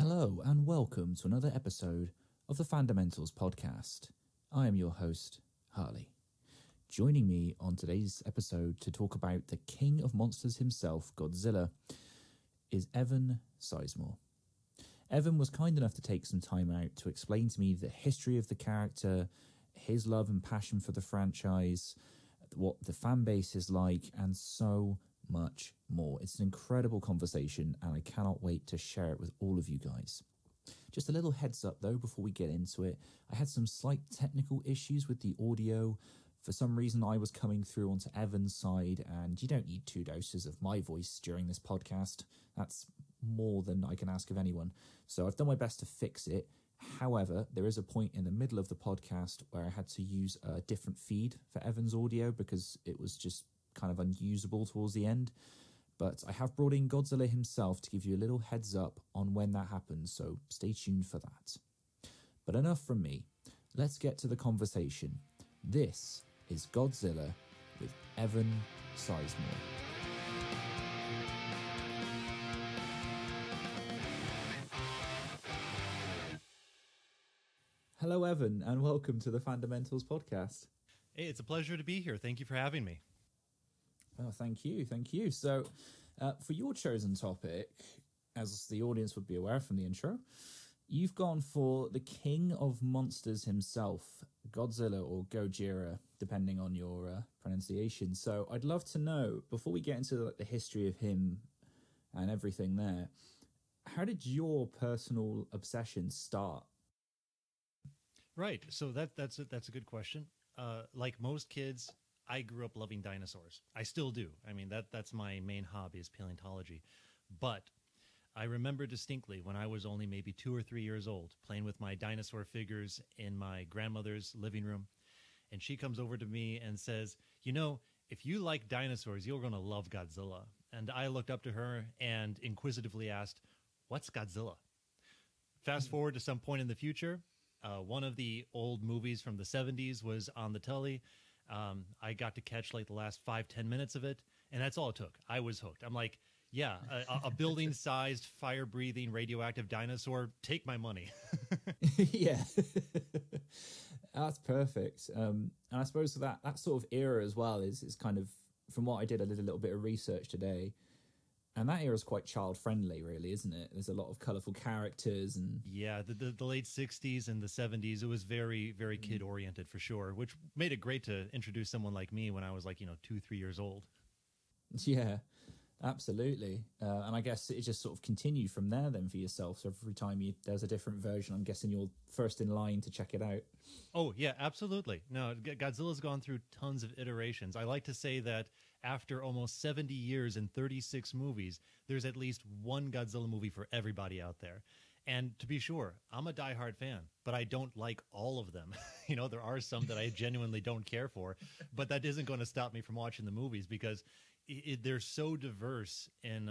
Hello and welcome to another episode of the Fundamentals podcast. I am your host, Harley. Joining me on today's episode to talk about the king of monsters himself, Godzilla, is Evan Sizemore. Evan was kind enough to take some time out to explain to me the history of the character, his love and passion for the franchise, what the fan base is like, and so much more. It's an incredible conversation and I cannot wait to share it with all of you guys. Just a little heads up though before we get into it, I had some slight technical issues with the audio. For some reason I was coming through onto Evan's side, and you don't need 2 doses of my voice during this podcast. That's more than I can ask of anyone. So I've done my best to fix it. However, there is a point in the middle of the podcast where I had to use a different feed for Evan's audio because it was just kind of unusable towards the end. But I have brought in Godzilla himself to give you a little heads up on when that happens, so stay tuned for that. But enough from me. Let's get to the conversation. This is Godzilla with Evan Sizemore. Hello, Evan, and welcome to the Fundamentals podcast. Hey, it's a pleasure to be here. Thank you for having me. Oh, thank you. So, for your chosen topic, as the audience would be aware from the intro, you've gone for the king of monsters himself, Godzilla or Gojira, depending on your pronunciation. So I'd love to know, before we get into the history of him and everything there, how did your personal obsession start? Right. So that's a good question. Like most kids, I grew up loving dinosaurs. I still do. I mean, that's my main hobby is paleontology. But I remember distinctly when I was only maybe 2 or 3 years old, playing with my dinosaur figures in my grandmother's living room. And she comes over to me and says, you know, if you like dinosaurs, you're going to love Godzilla. And I looked up to her and inquisitively asked, what's Godzilla? Fast forward to some point in the future, one of the old movies from the 70s was on the telly. I got to catch like the last 5-10 minutes of it, and that's all it took. I was hooked. I'm like, yeah, a building-sized, fire-breathing, radioactive dinosaur, take my money. Yeah, that's perfect. And I suppose that sort of era as well is kind of, from what I did, I did a little bit of research today, and that era is quite child-friendly, really, isn't it? There's a lot of colourful characters and... Yeah, the late 60s and the 70s, it was very, very kid-oriented for sure, which made it great to introduce someone like me when I was like, 2-3 years old. Yeah, absolutely. And I guess it just sort of continued from there then for yourself. So every time there's a different version, I'm guessing you're first in line to check it out. Oh, yeah, absolutely. No, Godzilla's gone through tons of iterations. I like to say that after almost 70 years and 36 movies, there's at least one Godzilla movie for everybody out there. And to be sure, I'm a diehard fan, but I don't like all of them. There are some that I genuinely don't care for, but that isn't going to stop me from watching the movies because they're so diverse in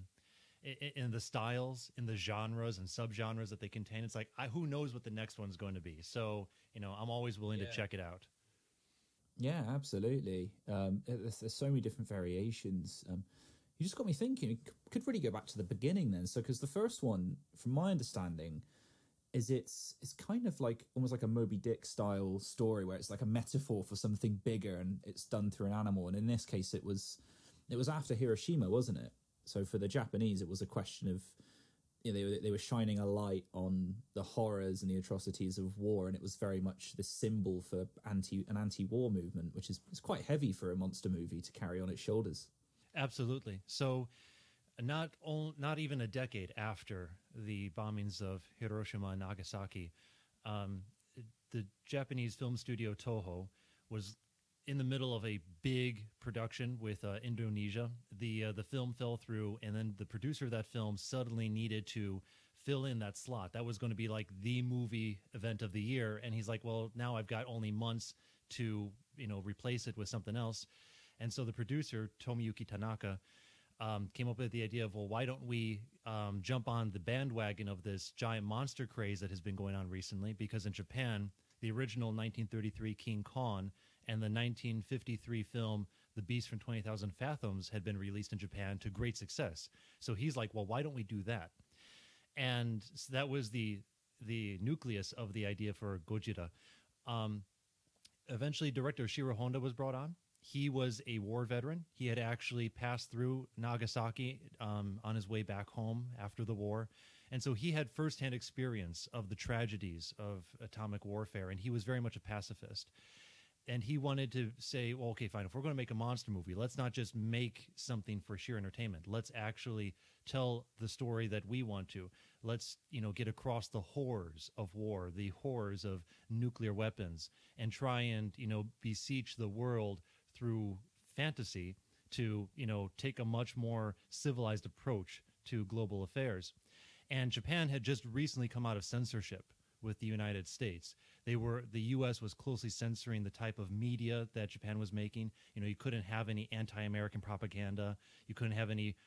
the styles, in the genres and subgenres that they contain. It's like, who knows what the next one's going to be? So, I'm always willing to check it out. Yeah, absolutely. There's so many different variations. You just got me thinking, it could really go back to the beginning then. So, because the first one, from my understanding, is it's kind of like almost like a Moby Dick style story where it's like a metaphor for something bigger and it's done through an animal. And in this case, it was after Hiroshima, wasn't it? So for the Japanese, it was a question of, they were shining a light on the horrors and the atrocities of war, and it was very much the symbol for an anti-war movement, which is quite heavy for a monster movie to carry on its shoulders. Absolutely. So not even a decade after the bombings of Hiroshima and Nagasaki, the Japanese film studio Toho was in the middle of a big production with Indonesia. The film fell through, and then the producer of that film suddenly needed to fill in that slot. That was going to be like the movie event of the year, and he's like, well, now I've got only months to replace it with something else. And so the producer, Tomiyuki Tanaka, came up with the idea of, well, why don't we jump on the bandwagon of this giant monster craze that has been going on recently? Because in Japan, the original 1933 King Kong and the 1953 film The Beast from 20,000 Fathoms had been released in Japan to great success. So he's like, well, why don't we do that? And so that was the nucleus of the idea for Gojira. Eventually, director Shiro Honda was brought on. He was a war veteran. He had actually passed through Nagasaki on his way back home after the war. And so he had firsthand experience of the tragedies of atomic warfare, and he was very much a pacifist. And he wanted to say, well, okay, fine, if we're going to make a monster movie, let's not just make something for sheer entertainment. Let's actually tell the story that we want to. Let's, get across the horrors of war, the horrors of nuclear weapons, and try and, beseech the world through fantasy to, take a much more civilized approach to global affairs. And Japan had just recently come out of censorship with the United States. The U.S. was closely censoring the type of media that Japan was making. You couldn't have any anti-American propaganda. You couldn't have any,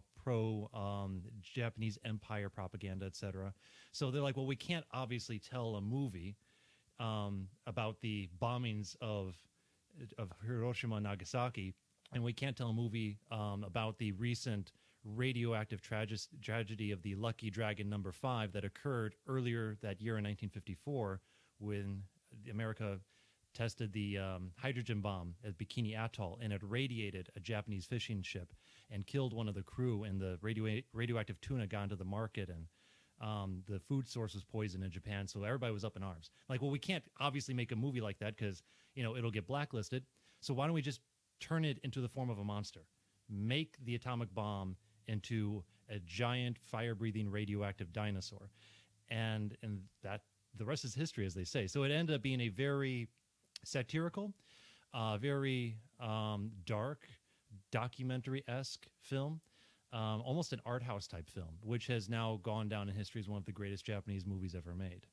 pro-Japanese empire propaganda, etc. So they're like, well, we can't obviously tell a movie about the bombings of Hiroshima and Nagasaki, and we can't tell a movie about the recent radioactive tragedy of the Lucky Dragon number 5 that occurred earlier that year in 1954 when America tested the hydrogen bomb at Bikini Atoll, and it radiated a Japanese fishing ship and killed one of the crew, and the radioactive tuna got into the market, and the food source was poisoned in Japan, so everybody was up in arms. Like, well, we can't obviously make a movie like that because, it'll get blacklisted, so why don't we just turn it into the form of a monster? Make the atomic bomb into a giant fire-breathing radioactive dinosaur. And that the rest is history, as they say. So it ended up being a very satirical, very dark, documentary-esque film, almost an art house type film, which has now gone down in history as one of the greatest Japanese movies ever made.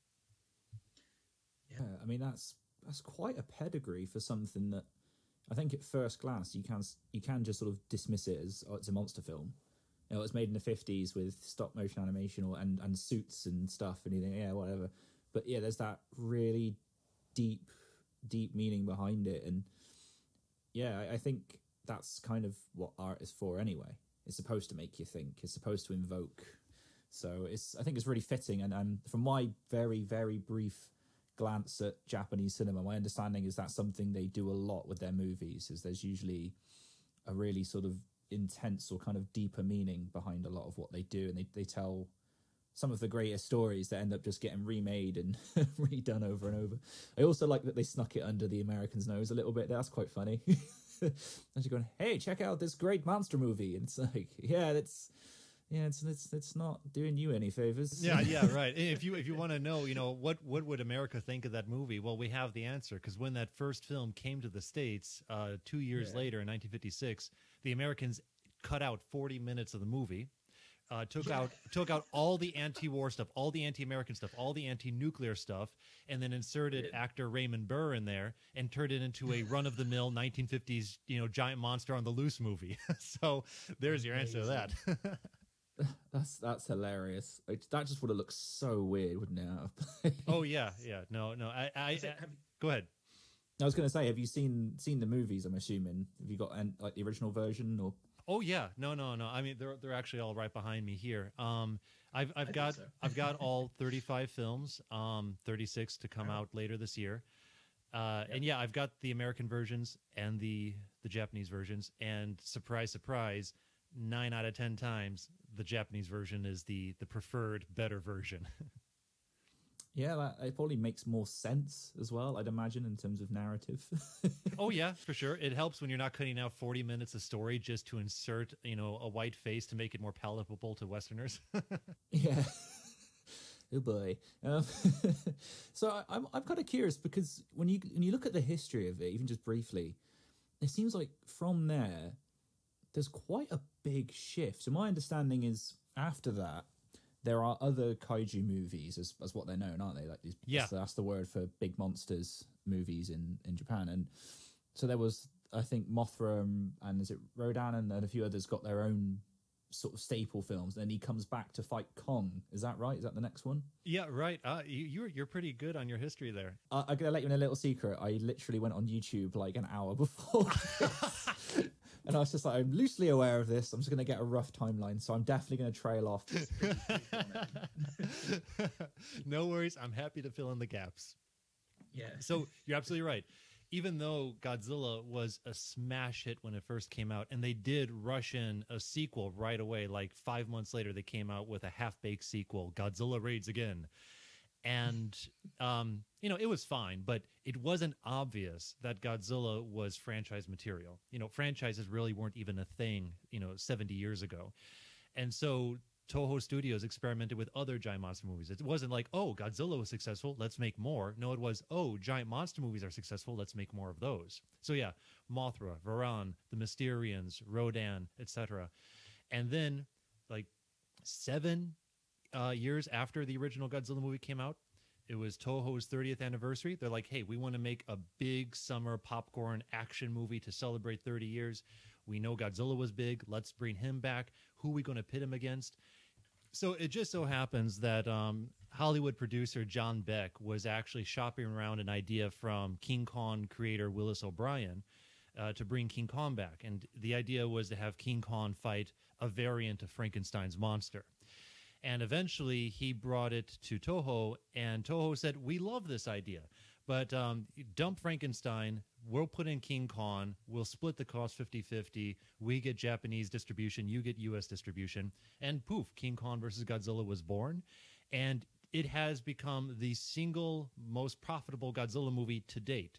Yeah, I mean, that's quite a pedigree for something that I think at first glance you can just sort of dismiss it as, oh, it's a monster film. It was made in the 50s with stop motion animation and suits and stuff, and you think, yeah, whatever. But yeah, there's that really deep meaning behind it. And yeah, I think that's kind of what art is for anyway. It's supposed to make you think. It's supposed to invoke. So I think it's really fitting. And from my very, very brief glance at Japanese cinema, my understanding is that's something they do a lot with their movies, is there's usually a really sort of intense or kind of deeper meaning behind a lot of what they do, and they tell some of the greatest stories that end up just getting remade and redone over and over. I also like that they snuck it under the Americans' nose a little bit. That's quite funny. As you're going, hey, check out this great monster movie, and it's like, it's not doing you any favors. Yeah, right. And if you want to know, what would America think of that movie? Well, we have the answer, because when that first film came to the States 2 years later in 1956, the Americans cut out 40 minutes of the movie, took out all the anti-war stuff, all the anti-American stuff, all the anti-nuclear stuff, and then inserted actor Raymond Burr in there and turned it into a run-of-the-mill 1950s, giant monster on the loose movie. So there's your answer to that. That's hilarious. That just would have looked so weird, wouldn't it? Oh yeah. No. I go ahead. I was going to say, have you seen the movies? I'm assuming. Have you got like the original version or? Oh yeah, no. I mean, they're actually all right behind me here. I've got all 35 films, 36 to come out later this year. And yeah, I've got the American versions and the Japanese versions. And surprise, surprise, 9 out of 10 times the Japanese version is the preferred, better version. Yeah, it probably makes more sense as well, I'd imagine, in terms of narrative. Oh, yeah, for sure. It helps when you're not cutting out 40 minutes of story just to insert, a white face to make it more palatable to Westerners. Yeah. Oh, boy. So I'm kind of curious, because when you look at the history of it, even just briefly, it seems like from there's quite a big shift. So my understanding is after that, there are other kaiju movies as what they're known, aren't they? Like these, yeah, that's the word for big monsters movies in Japan. And so there was, I think, Mothra and is it Rodan and a few others got their own sort of staple films. And then he comes back to fight Kong. Is that right? Is that the next one? Yeah, right. You're pretty good on your history there. I'm gonna let you in a little secret. I literally went on YouTube like an hour before. And I was just like, I'm loosely aware of this. I'm just going to get a rough timeline, so I'm definitely going to trail off. No worries. I'm happy to fill in the gaps. Yeah. So you're absolutely right. Even though Godzilla was a smash hit when it first came out, and they did rush in a sequel right away, like 5 months later, they came out with a half-baked sequel, Godzilla Raids Again. And, it was fine, but it wasn't obvious that Godzilla was franchise material. Franchises really weren't even a thing, 70 years ago. And so Toho Studios experimented with other giant monster movies. It wasn't like, oh, Godzilla was successful, let's make more. No, it was, oh, giant monster movies are successful, let's make more of those. So yeah, Mothra, Varan, the Mysterians, Rodan, etc. And then, like 7 years after the original Godzilla movie came out, it was Toho's 30th anniversary. They're like, hey, we want to make a big summer popcorn action movie to celebrate 30 years. We know Godzilla was big. Let's bring him back. Who are we going to pit him against? So it just so happens that Hollywood producer John Beck was actually shopping around an idea from King Kong creator Willis O'Brien to bring King Kong back. And the idea was to have King Kong fight a variant of Frankenstein's monster. And eventually he brought it to Toho, and Toho said, we love this idea, but dump Frankenstein, we'll put in King Kong, we'll split the cost 50-50, we get Japanese distribution, you get U.S. distribution, and poof, King Kong versus Godzilla was born, and it has become the single most profitable Godzilla movie to date.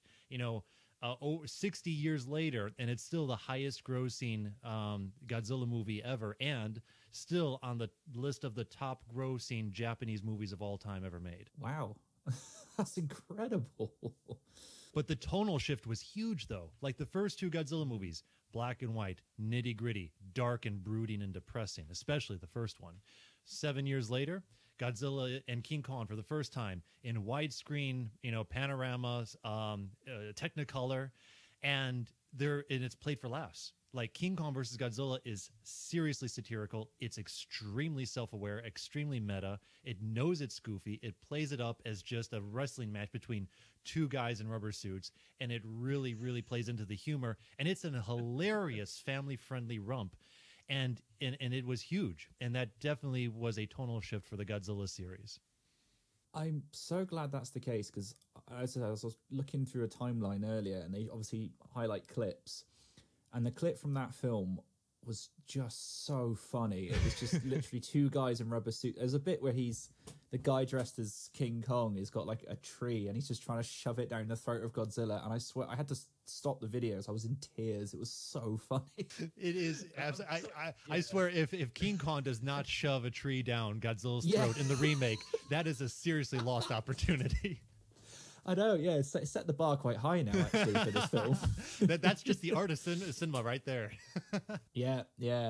60 years later, and it's still the highest grossing Godzilla movie ever, and still on the list of the top grossing Japanese movies of all time ever made. Wow. That's incredible. But the tonal shift was huge, though. Like the first 2 Godzilla movies, black and white, nitty gritty, dark and brooding and depressing, especially the first one. 7 years later, Godzilla and King Kong for the first time in widescreen, panoramas, Technicolor, and it's played for laughs. Like King Kong versus Godzilla is seriously satirical. It's extremely self-aware, extremely meta. It knows it's goofy. It plays it up as just a wrestling match between 2 guys in rubber suits, and it really, really plays into the humor. And it's a hilarious family-friendly romp. And it was huge, and that definitely was a tonal shift for the Godzilla series. I'm so glad that's the case, because as I was looking through a timeline earlier, and they obviously highlight clips, and the clip from that film was just so funny. It was just literally 2 guys in rubber suits. There's a bit where the guy dressed as King Kong has got like a tree, and he's just trying to shove it down the throat of Godzilla. And I swear I had to stop the videos. I was in tears. It was so funny. It is absolutely. I swear, if King Kong does not shove a tree down Godzilla's throat in the remake, that is a seriously lost opportunity. I know, yeah, it set the bar quite high now, actually, for this film. That's just the art of cinema right there. Yeah.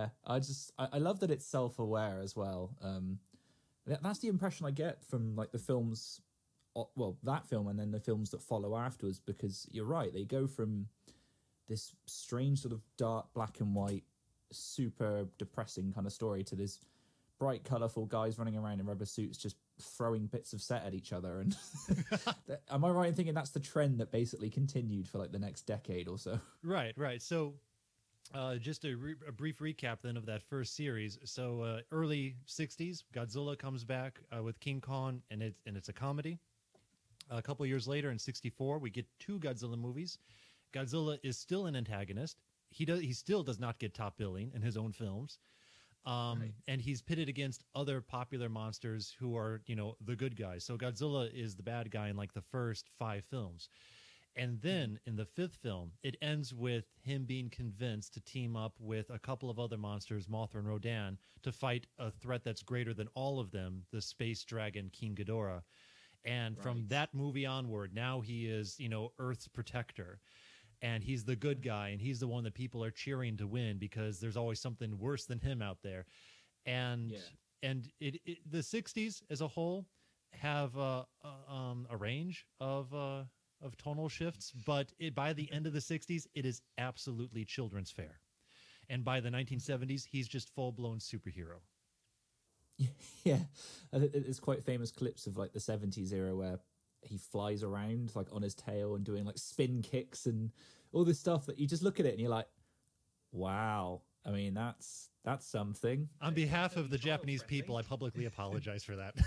I love that it's self-aware as well. That's the impression I get from like the films, well, that film and then the films that follow afterwards, because you're right, they go from this strange sort of dark black and white, super depressing kind of story to this bright, colourful guys running around in rubber suits just throwing bits of set at each other. And am I right in thinking that's the trend that basically continued for like the next decade or so? Right. So just a brief recap then of that first series. So early 60s, Godzilla comes back with King Kong, and it's a comedy. A couple years later, in 64, we get 2 Godzilla movies. Godzilla is still an antagonist. He still does not get top billing in his own films. Right. And he's pitted against other popular monsters who are, the good guys. So Godzilla is the bad guy in like the first 5 films. And then in the 5th film, it ends with him being convinced to team up with a couple of other monsters, Mothra and Rodan, to fight a threat that's greater than all of them, the space dragon King Ghidorah. And from that movie onward, now he is, Earth's protector. And he's the good guy, and he's the one that people are cheering to win because there's always something worse than him out there. And the 60s as a whole have a range of tonal shifts, but by the end of the 60s, it is absolutely children's fare. And by the 1970s, he's just full-blown superhero. Yeah, there's quite famous clips of like the 70s era where he flies around like on his tail and doing like spin kicks and all this stuff that you just look at it and you're like, Wow. I mean, that's something. On behalf of the Japanese people, I publicly apologize for that.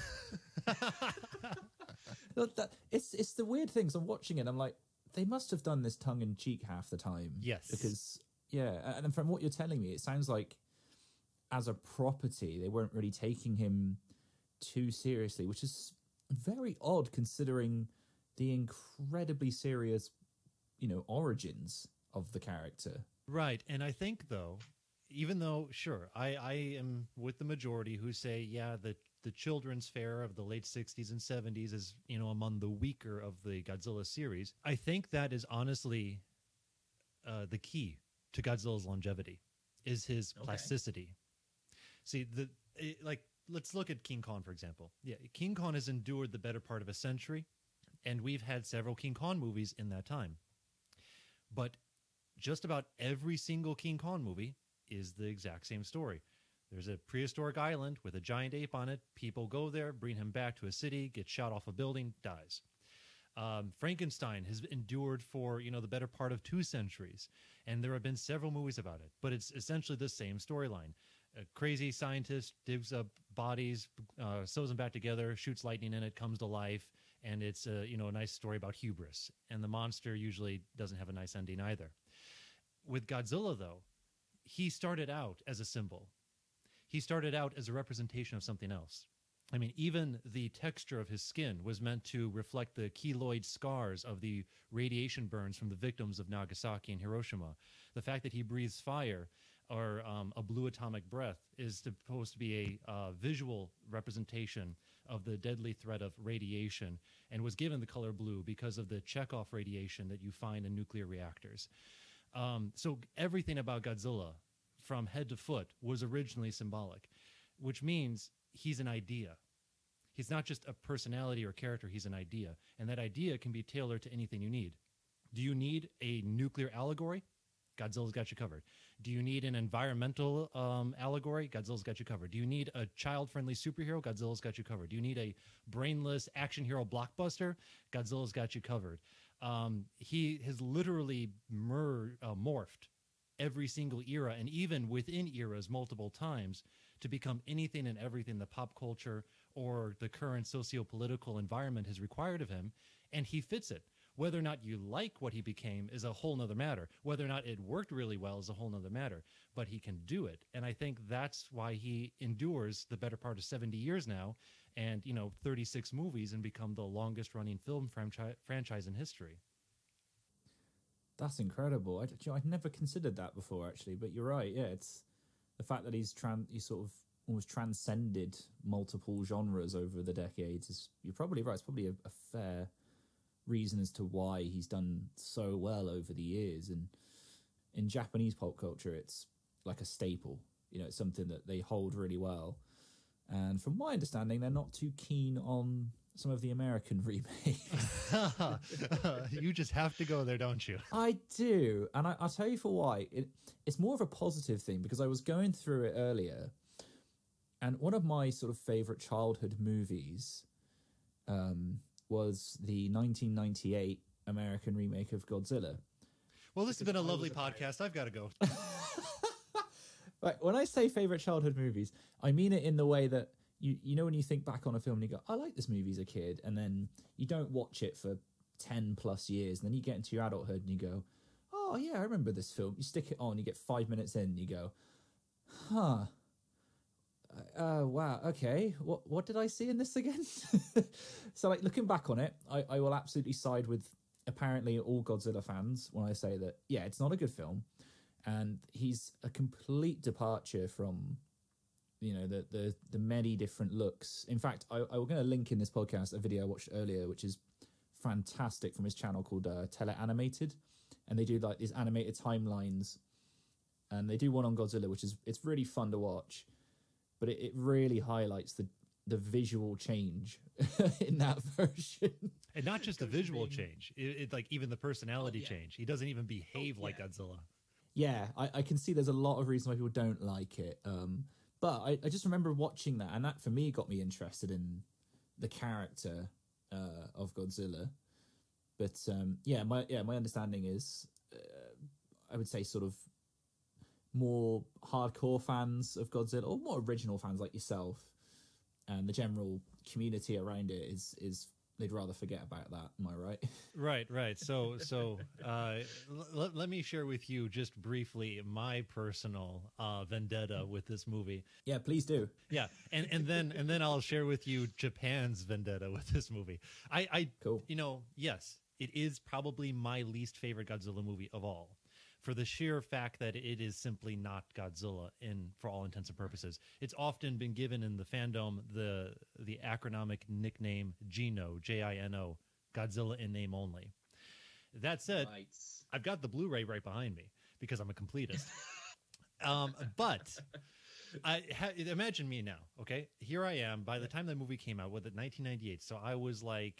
It's the weird things. I'm watching it. I'm like, they must have done this tongue in cheek half the time. Yes. Because and from what you're telling me, it sounds like as a property, they weren't really taking him too seriously, which is very odd considering the incredibly serious, origins of the character. Right. And I think, though, even though, sure, I am with the majority who say, yeah, the children's fare of the late 60s and 70s is, among the weaker of the Godzilla series. I think that is honestly the key to Godzilla's longevity, is his plasticity. See, let's look at King Kong, for example. Yeah, King Kong has endured the better part of a century, and we've had several King Kong movies in that time. But just about every single King Kong movie is the exact same story. There's a prehistoric island with a giant ape on it. People go there, bring him back to a city, gets shot off a building, dies. Frankenstein has endured for, the better part of 2 centuries, and there have been several movies about it, but it's essentially the same storyline. A crazy scientist digs up bodies, sews them back together, shoots lightning in it, comes to life, and it's a nice story about hubris. And the monster usually doesn't have a nice ending either. With Godzilla, though, he started out as a symbol. He started out as a representation of something else. I mean, even the texture of his skin was meant to reflect the keloid scars of the radiation burns from the victims of Nagasaki and Hiroshima. The fact that he breathes fire, or a blue atomic breath, is supposed to be a visual representation of the deadly threat of radiation, and was given the color blue because of the Chekhov radiation that you find in nuclear reactors. So everything about Godzilla, from head to foot, was originally symbolic, which means he's an idea. He's not just a personality or character, he's an idea. And that idea can be tailored to anything you need. Do you need a nuclear allegory? Godzilla's got you covered. Do you need an environmental allegory? Godzilla's got you covered. Do you need a child-friendly superhero? Godzilla's got you covered. Do you need a brainless action hero blockbuster? Godzilla's got you covered. He has literally morphed every single era, and even within eras multiple times, to become anything and everything the pop culture or the current socio-political environment has required of him, and he fits it. Whether or not you like what he became is a whole nother matter. Whether or not it worked really well is a whole nother matter. But he can do it. And I think that's why he endures the better part of 70 years now and, 36 movies, and become the longest running film franchise in history. That's incredible. I'd never considered that before, actually. But you're right. Yeah, it's the fact that he's sort of almost transcended multiple genres over the decades. You're probably right. It's probably a fair reason as to why he's done so well over the years. And in Japanese pop culture, it's like a staple. It's something that they hold really well. And from my understanding, they're not too keen on some of the American remakes. You just have to go there, don't you? I do. And I'll tell you for why. It's more of a positive thing, because I was going through it earlier, and one of my sort of favorite childhood movies was the 1998 American remake of Godzilla. Well, this has been a lovely podcast. I've got to go. Right, when I say favorite childhood movies, I mean it in the way that you know when you think back on a film and you go, I like this movie as a kid, and then you don't watch it for 10 plus years, and then you get into your adulthood and you go, oh yeah, I remember this film. You stick it on, you get 5 minutes in, and you go, huh. Wow, okay, what did I see in this again? So, looking back on it, I will absolutely side with apparently all Godzilla fans when I say that, yeah, it's not a good film, and he's a complete departure from, the many different looks. In fact, I'm going to link in this podcast a video I watched earlier, which is fantastic, from his channel called Teleanimated, and they do these animated timelines, and they do one on Godzilla, it's really fun to watch. But it really highlights the visual change in that version. And not just the visual change, it even the personality change. He doesn't even behave like Godzilla. Yeah, I can see there's a lot of reasons why people don't like it. But I just remember watching that, and that for me got me interested in the character of Godzilla. But my understanding is, I would say, sort of more hardcore fans of Godzilla, or more original fans like yourself, and the general community around it is they'd rather forget about that. Am I right? Right. So let me share with you just briefly my personal vendetta with this movie. Yeah, please do. Yeah, and then I'll share with you Japan's vendetta with this movie. Cool. Yes, it is probably my least favorite Godzilla movie of all, for the sheer fact that it is simply not Godzilla for all intents and purposes. It's often been given in the fandom the acronymic nickname Gino, Jino, Godzilla in name only. That said, I've got the Blu-ray right behind me because I'm a completist. But imagine me now, okay? Here I am. By the time that movie came out, 1998? So I was like,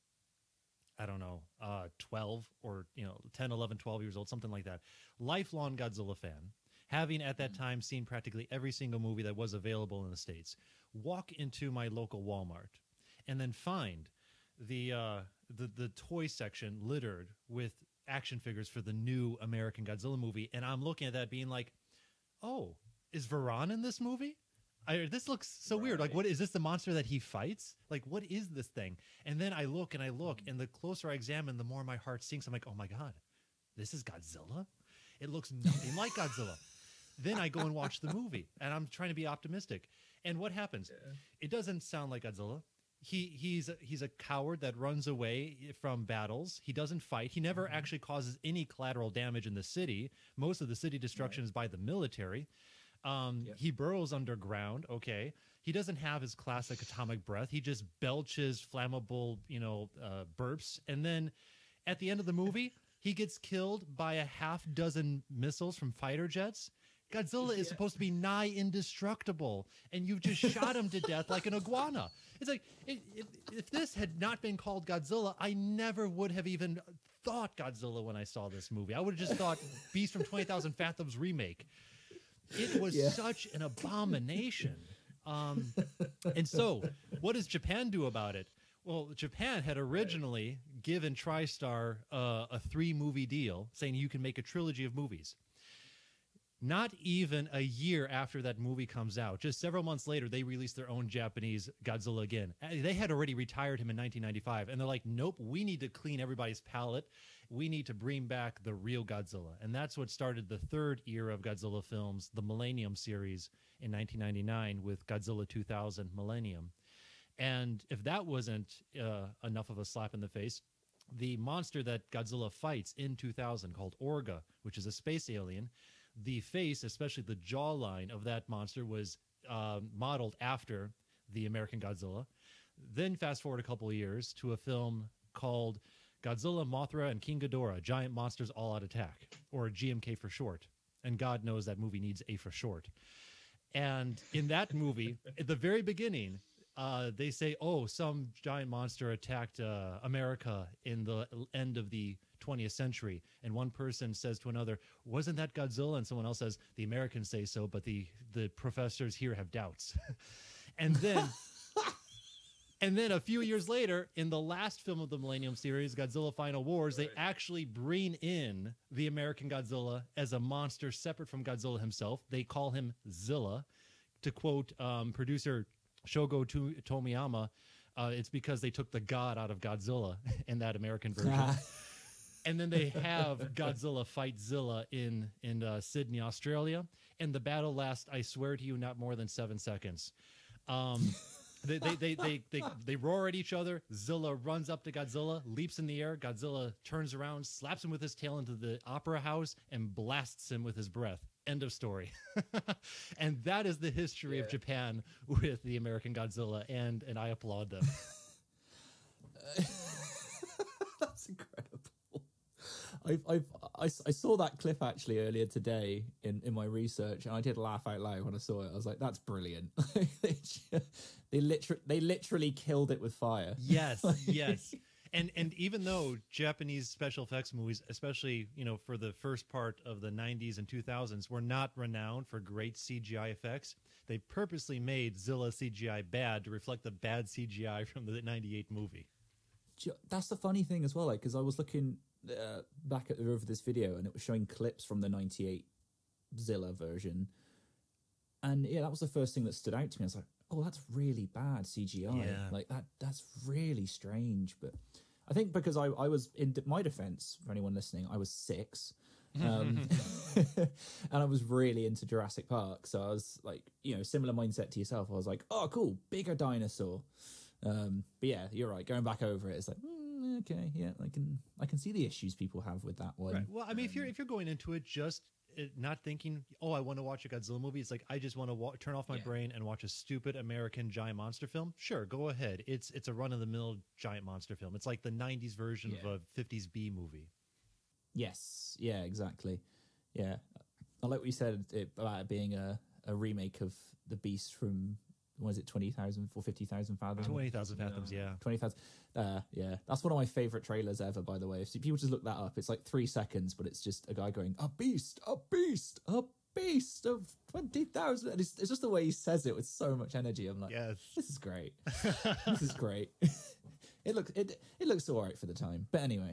I don't know, 12 or 10, 11, 12 years old, something like that. Lifelong Godzilla fan, having at that time seen practically every single movie that was available in the States. Walk into my local Walmart and then find the toy section littered with action figures for the new American Godzilla movie, and I'm looking at that being like, oh, is Varan in this movie? This looks so weird. Like, what is this, the monster that he fights? Like, what is this thing? And then I look, and the closer I examine, the more my heart sinks. I'm like, oh my God, this is Godzilla? It looks nothing like Godzilla. Then I go and watch the movie, and I'm trying to be optimistic. And what happens? Yeah. It doesn't sound like Godzilla. He's a coward that runs away from battles. He doesn't fight. He never actually causes any collateral damage in the city. Most of the city destruction is by the military. He burrows underground. Okay. He doesn't have his classic atomic breath. He just belches flammable, burps. And then at the end of the movie, he gets killed by a half dozen missiles from fighter jets. Godzilla is supposed to be nigh indestructible, and you've just shot him to death like an iguana. It's like, if this had not been called Godzilla, I never would have even thought Godzilla when I saw this movie. I would have just thought Beast from 20,000 Fathoms remake. It was such an abomination. And so, what does Japan do about it? Well, Japan had originally given TriStar a 3-movie deal, saying you can make a trilogy of movies. Not even a year after that movie comes out, just several months later, they released their own Japanese Godzilla again. They had already retired him in 1995, and they're like, nope, we need to clean everybody's palate. We need to bring back the real Godzilla. And that's what started the third era of Godzilla films, the Millennium series in 1999 with Godzilla 2000 Millennium. And if that wasn't enough of a slap in the face, the monster that Godzilla fights in 2000 called Orga, which is a space alien, the face, especially the jawline of that monster, was modeled after the American Godzilla. Then fast forward a couple of years to a film called Godzilla, Mothra, and King Ghidorah, Giant Monsters All Out Attack, or GMK for short. And God knows that movie needs a for short. And in that movie, at the very beginning, they say, oh, some giant monster attacked America in the end of the 20th century. And one person says to another, wasn't that Godzilla? And someone else says, the Americans say so, but the professors here have doubts. And then a few years later, in the last film of the Millennium series, Godzilla Final Wars, they actually bring in the American Godzilla as a monster separate from Godzilla himself. They call him Zilla. To quote producer Shogo Tomiyama, it's because they took the god out of Godzilla in that American version. And then they have Godzilla fight Zilla in Sydney, Australia. And the battle lasts, I swear to you, not more than 7 seconds. They roar at each other. Zilla runs up to Godzilla, leaps in the air. Godzilla turns around, slaps him with his tail into the opera house, and blasts him with his breath. End of story. And that is the history of Japan with the American Godzilla, and I applaud them. That's incredible. I saw that clip actually earlier today in my research, and I did laugh out loud when I saw it. I was like, "That's brilliant!" They literally killed it with fire. Yes, yes. And even though Japanese special effects movies, especially for the first part of the 90s and 2000s, were not renowned for great CGI effects, they purposely made Zilla CGI bad to reflect the bad CGI from the 98 movie. That's the funny thing as well, like, because I was looking back over this video, and it was showing clips from the 98 Godzilla version. And yeah, that was the first thing that stood out to me. I was like, oh, that's really bad CGI. Yeah. Like that's really strange. But I think because I was, in my defense, for anyone listening, I was 6. And I was really into Jurassic Park. So I was like, similar mindset to yourself. I was like, oh, cool, bigger dinosaur. But yeah, you're right. Going back over it, it's like, okay, yeah, I can see the issues people have with that one. Right. Well, I mean, if you're going into it just not thinking, oh, I want to watch a Godzilla movie, it's like I just want to turn off my brain and watch a stupid American giant monster film. Sure, go ahead. It's a run of the mill giant monster film. It's like the '90s version of a '50s B movie. Yes. Yeah. Exactly. Yeah. I like what you said about it being a remake of The Beast from, was it 20,000 or 50,000 fathoms? 20,000 fathoms, yeah. 20,000. Yeah, that's one of my favorite trailers ever, by the way. If people just look that up, it's like 3 seconds, but it's just a guy going, a beast, a beast, a beast of 20,000. And it's just the way he says it with so much energy. I'm like, yes, this is great. This is great. It looks all right for the time. But anyway,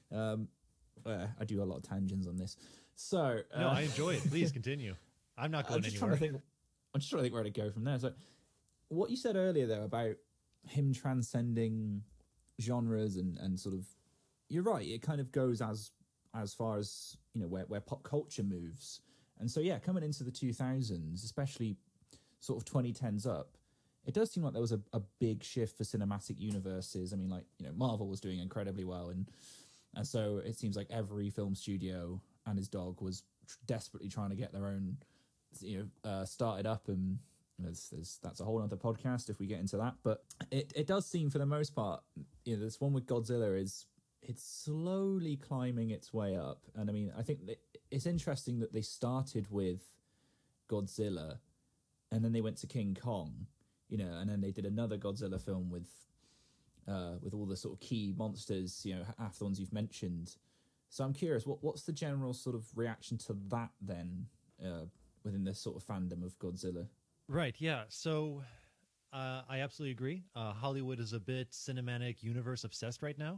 I do a lot of tangents on this. So no, I enjoy it. Please continue. I'm not going anywhere. I'm just trying to think where to go from there. So what you said earlier, though, about him transcending genres and sort of, you're right, it kind of goes as far as, where pop culture moves. And so, yeah, coming into the 2000s, especially sort of 2010s up, it does seem like there was a big shift for cinematic universes. I mean, like, Marvel was doing incredibly well. And so it seems like every film studio and his dog was desperately trying to get their own, started up, and that's a whole other podcast if we get into that. But it does seem, for the most part, this one with Godzilla it's slowly climbing its way up. And I mean, I think it's interesting that they started with Godzilla and then they went to King Kong, and then they did another Godzilla film with all the sort of key monsters, half the ones you've mentioned. So I'm curious, what's the general sort of reaction to that then, within this sort of fandom of Godzilla? Right, yeah. So I absolutely agree. Hollywood is a bit cinematic universe obsessed right now.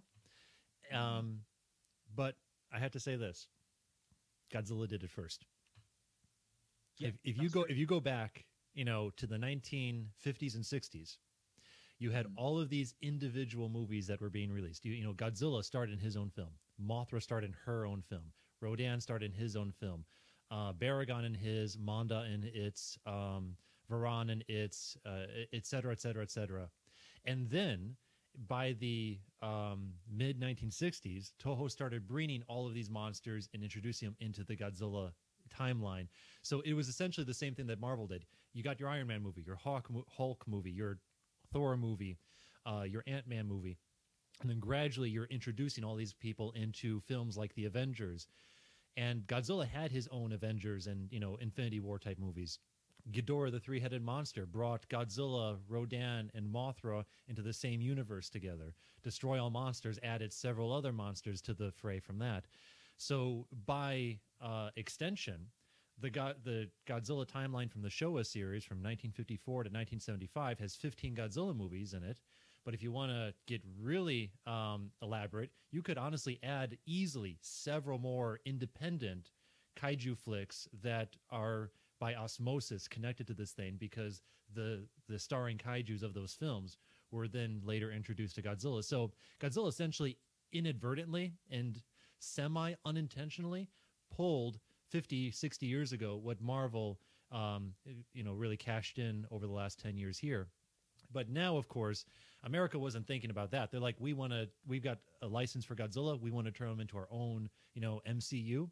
But I have to say this. Godzilla did it first. Yeah, if you go back, to the 1950s and 60s, you had all of these individual movies that were being released. Godzilla starred in his own film. Mothra starred in her own film. Rodan starred in his own film. Baragon in his, Manda in its, Varan in its, et cetera, et cetera, et cetera. And then by the mid 1960s, Toho started bringing all of these monsters and introducing them into the Godzilla timeline. So it was essentially the same thing that Marvel did. You got your Iron Man movie, your Hulk movie, your Thor movie, your Ant-Man movie. And then gradually you're introducing all these people into films like the Avengers. And Godzilla had his own Avengers and, Infinity War type movies. Ghidorah, the three-headed monster, brought Godzilla, Rodan, and Mothra into the same universe together. Destroy All Monsters added several other monsters to the fray from that. So by extension, the Godzilla timeline from the Showa series from 1954 to 1975 has 15 Godzilla movies in it. But if you want to get really elaborate, you could honestly add easily several more independent kaiju flicks that are by osmosis connected to this thing, because the starring kaijus of those films were then later introduced to Godzilla. So Godzilla essentially inadvertently and semi-unintentionally pulled 50, 60 years ago what Marvel really cashed in over the last 10 years here. But now, of course, America wasn't thinking about that. They're like, we've got a license for Godzilla. We want to turn them into our own, MCU.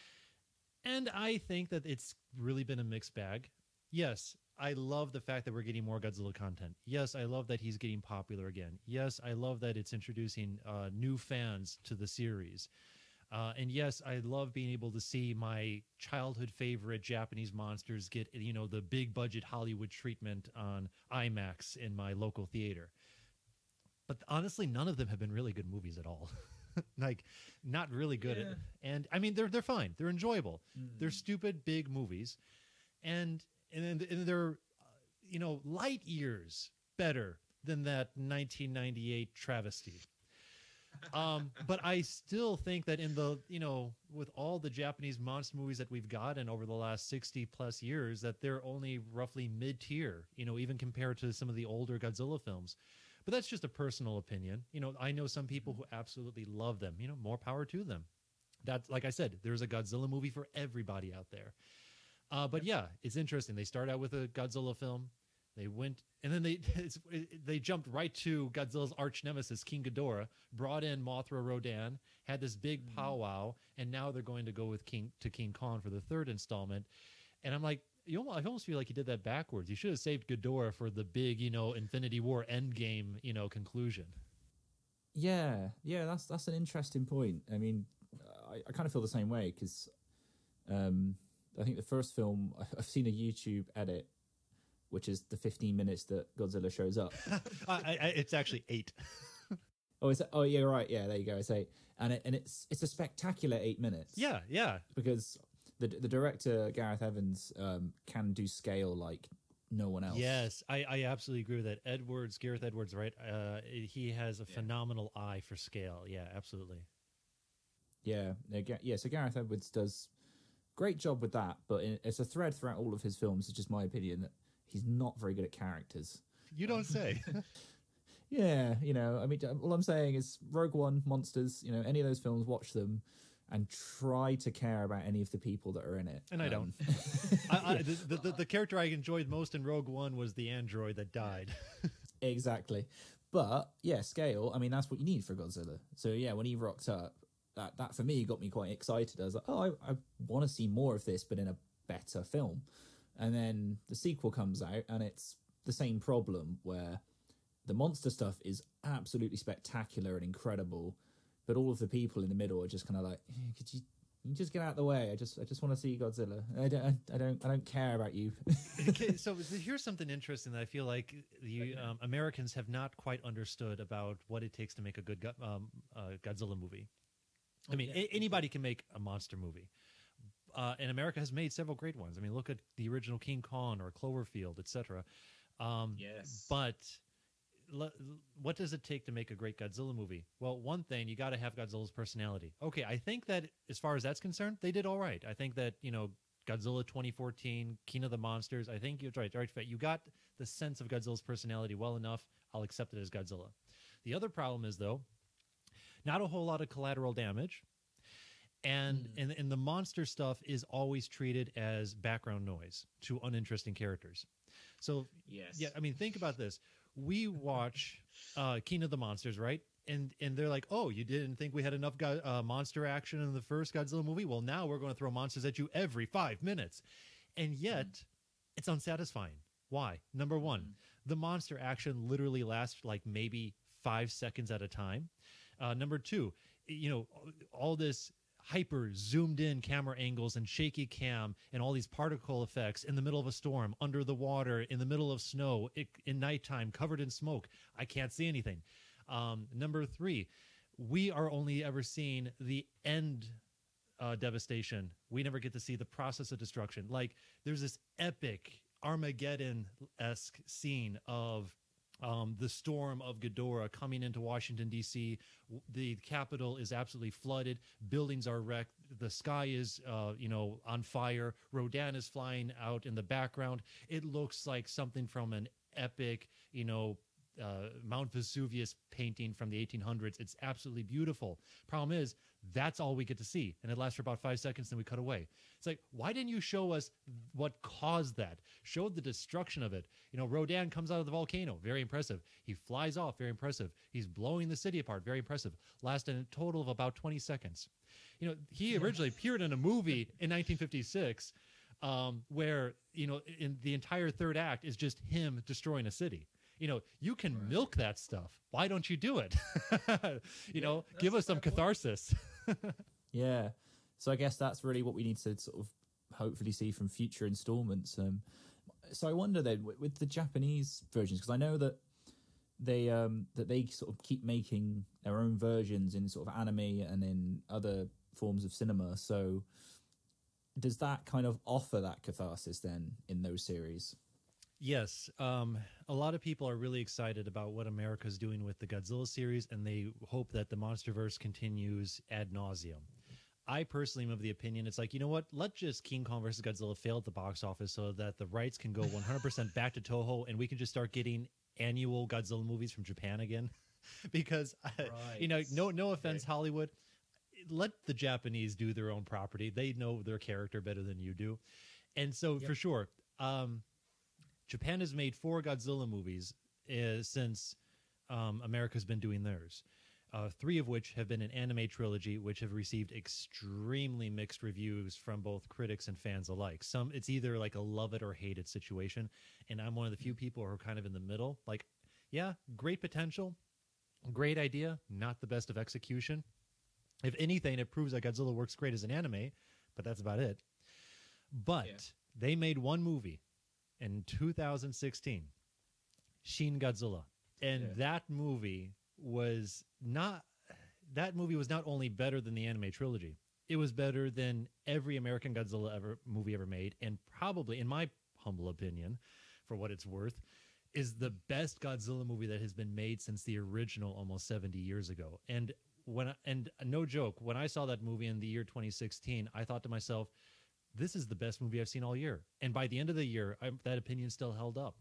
And I think that it's really been a mixed bag. Yes, I love the fact that we're getting more Godzilla content. Yes, I love that he's getting popular again. Yes, I love that it's introducing new fans to the series. And yes, I love being able to see my childhood favorite Japanese monsters get, the big budget Hollywood treatment on IMAX in my local theater. But honestly, none of them have been really good movies at all. Like, not really good. Yeah. And I mean, they're fine. They're enjoyable. They're stupid big movies. And they're, light years better than that 1998 travesty. But I still think that in the, with all the Japanese monster movies that we've gotten over the last 60 plus years, that they're only roughly mid-tier, even compared to some of the older Godzilla films. But that's just a personal opinion. I know some people who absolutely love them, more power to them. That's, like I said, there's a Godzilla movie for everybody out there. But yeah, it's interesting. They start out with a Godzilla film. They went, and then they jumped right to Godzilla's arch nemesis, King Ghidorah, brought in Mothra Rodan, had this big powwow, and now they're going to go with King Kong for the third installment. And I'm like, I almost feel like he did that backwards. You should have saved Ghidorah for the big, Infinity War Endgame, conclusion. Yeah, that's an interesting point. I mean, I kind of feel the same way because I think the first film, I've seen a YouTube edit, which is the 15 minutes that Godzilla shows up. It's actually 8. Oh, yeah, right. Yeah, there you go. It's 8. And it's a spectacular 8 minutes. Yeah. Because the director, Gareth Evans, can do scale like no one else. Yes, I absolutely agree with that. Gareth Edwards, right? He has a phenomenal eye for scale. Yeah, absolutely. Yeah. So Gareth Edwards does great job with that, but it's a thread throughout all of his films. It's just my opinion that he's not very good at characters. You don't say. Yeah, I mean, all I'm saying is Rogue One, Monsters, any of those films, watch them and try to care about any of the people that are in it. And I don't. The character I enjoyed most in Rogue One was the android that died. Exactly. But, yeah, scale, I mean, that's what you need for Godzilla. So, yeah, when he rocked up, that for me got me quite excited. I was like, oh, I want to see more of this, but in a better film. And then the sequel comes out, and it's the same problem where the monster stuff is absolutely spectacular and incredible, but all of the people in the middle are just kind of like, could you just get out of the way? I just want to see Godzilla. I don't care about you. Okay, so here's something interesting that I feel like the Americans have not quite understood about what it takes to make a good Godzilla movie. I mean, anybody can make a monster movie. And America has made several great ones. I mean, look at the original King Kong or Cloverfield, etc. Yes. But what does it take to make a great Godzilla movie? Well, one thing, you got to have Godzilla's personality. Okay, I think that as far as that's concerned, they did all right. I think that, Godzilla 2014, King of the Monsters, I think you're right. You got the sense of Godzilla's personality well enough. I'll accept it as Godzilla. The other problem is, though, not a whole lot of collateral damage. And the monster stuff is always treated as background noise to uninteresting characters. So, yes. Yeah, I mean, think about this. We watch King of the Monsters, right? And they're like, oh, you didn't think we had enough monster action in the first Godzilla movie? Well, now we're going to throw monsters at you every 5 minutes. And yet, it's unsatisfying. Why? Number one, the monster action literally lasts like maybe 5 seconds at a time. Number two, all this hyper zoomed in camera angles and shaky cam and all these particle effects in the middle of a storm, under the water, in the middle of snow, in nighttime, covered in smoke. I can't see anything. Number three, we are only ever seeing the end devastation. We never get to see the process of destruction. Like, there's this epic Armageddon-esque scene of the storm of Ghidorah coming into Washington, D.C. The Capitol is absolutely flooded. Buildings are wrecked. The sky is, on fire. Rodan is flying out in the background. It looks like something from an epic, Mount Vesuvius painting from the 1800s. It's absolutely beautiful. Problem is, that's all we get to see. And it lasts for about 5 seconds, then we cut away. It's like, why didn't you show us what caused that? Show the destruction of it. Rodan comes out of the volcano. Very impressive. He flies off. Very impressive. He's blowing the city apart. Very impressive. Lasted a total of about 20 seconds. He originally appeared in a movie in 1956 where, in the entire third act is just him destroying a city. You can milk that stuff. Why don't you do it? Give us some catharsis. Yeah. So I guess that's really what we need to sort of hopefully see from future installments. So I wonder then with the Japanese versions, because I know that they sort of keep making their own versions in sort of anime and in other forms of cinema. So does that kind of offer that catharsis then in those series? Yes, a lot of people are really excited about what America's doing with the Godzilla series, and they hope that the MonsterVerse continues ad nauseum. I personally am of the opinion it's like, you know what? Let just King Kong versus Godzilla fail at the box office so that the rights can go 100% back to Toho, and we can just start getting annual Godzilla movies from Japan again. Because you know, no offense, Hollywood, let the Japanese do their own property. They know their character better than you do, and so for sure, Japan has made 4 Godzilla movies since America's been doing theirs. 3 of which have been an anime trilogy, which have received extremely mixed reviews from both critics and fans alike. Some, it's either like a love it or hate it situation, and I'm one of the few people who are kind of in the middle. Like, yeah, great potential, great idea, not the best of execution. If anything, it proves that Godzilla works great as an anime, but that's about it. But they made one movie in 2016, Shin Godzilla, and that movie was not only better than the anime trilogy, it was better than every American Godzilla movie ever made, and probably, in my humble opinion, for what it's worth, is the best Godzilla movie that has been made since the original almost 70 years ago. And no joke, when I saw that movie in the year 2016, I thought to myself, this is the best movie I've seen all year. And by the end of the year, that opinion still held up.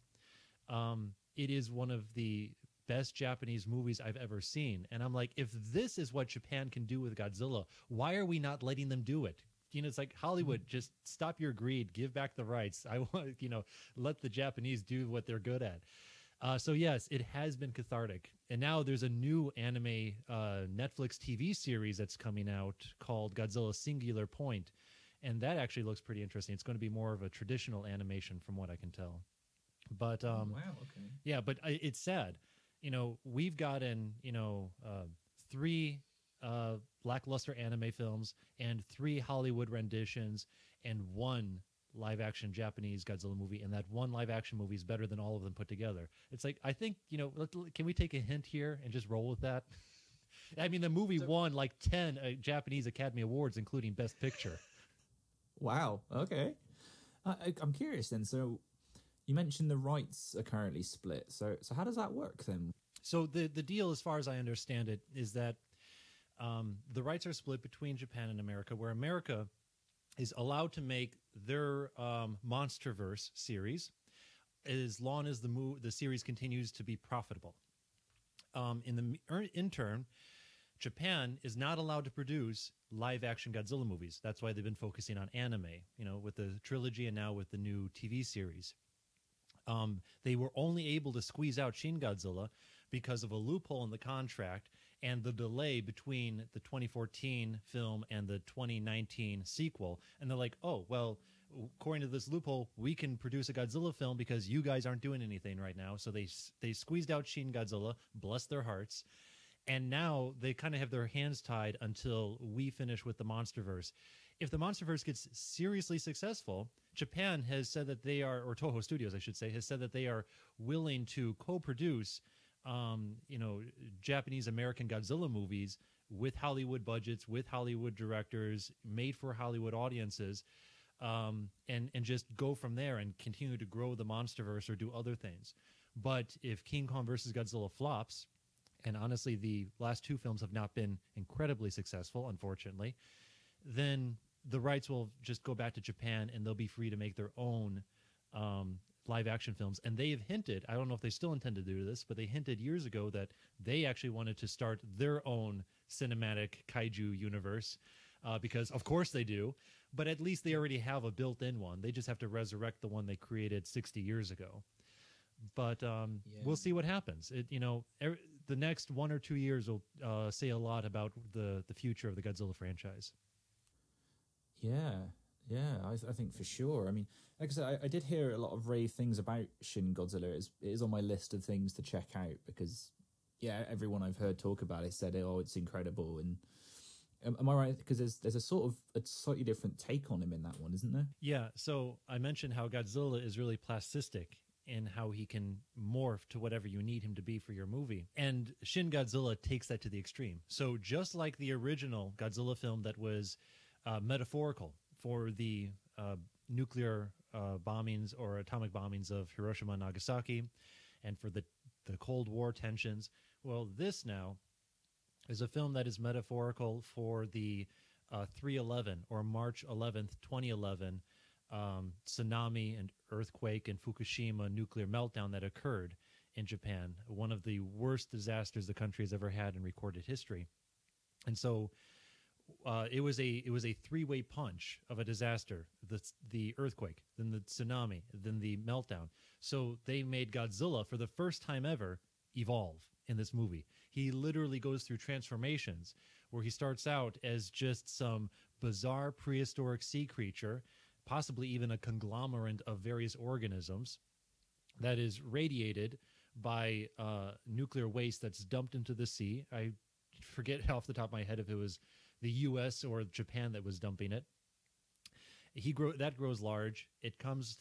It is one of the best Japanese movies I've ever seen. And I'm like, if this is what Japan can do with Godzilla, why are we not letting them do it? You know, it's like Hollywood, just stop your greed, give back the rights. I want, let the Japanese do what they're good at. So yes, it has been cathartic. And now there's a new anime Netflix TV series that's coming out called Godzilla Singular Point. And that actually looks pretty interesting. It's going to be more of a traditional animation from what I can tell. But wow, okay. Yeah, but it's sad. We've gotten, 3 lackluster anime films and 3 Hollywood renditions and 1 live action Japanese Godzilla movie, and that 1 live action movie is better than all of them put together. It's like, I think, can we take a hint here and just roll with that? I mean, the movie won like 10 Japanese Academy Awards, including Best Picture. Wow. Okay. I'm curious then. So you mentioned the rights are currently split. So how does that work then? So the deal, as far as I understand it, is that the rights are split between Japan and America, where America is allowed to make their MonsterVerse series as long as the series continues to be profitable. In turn, Japan is not allowed to produce live-action Godzilla movies. That's why they've been focusing on anime, with the trilogy and now with the new TV series. They were only able to squeeze out Shin Godzilla because of a loophole in the contract and the delay between the 2014 film and the 2019 sequel. And they're like, oh, well, according to this loophole, we can produce a Godzilla film because you guys aren't doing anything right now. So they squeezed out Shin Godzilla, bless their hearts. And now they kind of have their hands tied until we finish with the MonsterVerse. If the MonsterVerse gets seriously successful, Japan has said that they are, or Toho Studios, I should say, has said that they are willing to co-produce, Japanese-American Godzilla movies with Hollywood budgets, with Hollywood directors, made for Hollywood audiences, and just go from there and continue to grow the MonsterVerse or do other things. But if King Kong versus Godzilla flops, and honestly, the last 2 films have not been incredibly successful, unfortunately, then the rights will just go back to Japan and they'll be free to make their own live-action films. And they have hinted, I don't know if they still intend to do this, but they hinted years ago that they actually wanted to start their own cinematic kaiju universe because, of course, they do. But at least they already have a built-in one. They just have to resurrect the one they created 60 years ago. But we'll see what happens. The next 1 or 2 years will say a lot about the future of the Godzilla franchise. Yeah, I think for sure. I mean, like I said, I did hear a lot of rave things about Shin Godzilla. It is on my list of things to check out because, everyone I've heard talk about it said, oh, it's incredible. And am I right? Because there's a sort of a slightly different take on him in that one, isn't there? Yeah, so I mentioned how Godzilla is really plastic in how he can morph to whatever you need him to be for your movie. And Shin Godzilla takes that to the extreme. So just like the original Godzilla film that was metaphorical for the nuclear bombings or atomic bombings of Hiroshima and Nagasaki, and for the Cold War tensions. Well, this now is a film that is metaphorical for the 3/11 or March 11th, 2011 tsunami and earthquake and Fukushima nuclear meltdown that occurred in Japan, one of the worst disasters the country has ever had in recorded history. And so it was a three-way punch of a disaster: the earthquake, then the tsunami, then the meltdown. So they made Godzilla, for the first time ever, evolve in this movie. He literally goes through transformations where he starts out as just some bizarre prehistoric sea creature, possibly even a conglomerate of various organisms that is radiated by nuclear waste that's dumped into the sea. I forget off the top of my head if it was the U.S. or Japan that was dumping it. That grows large. It comes.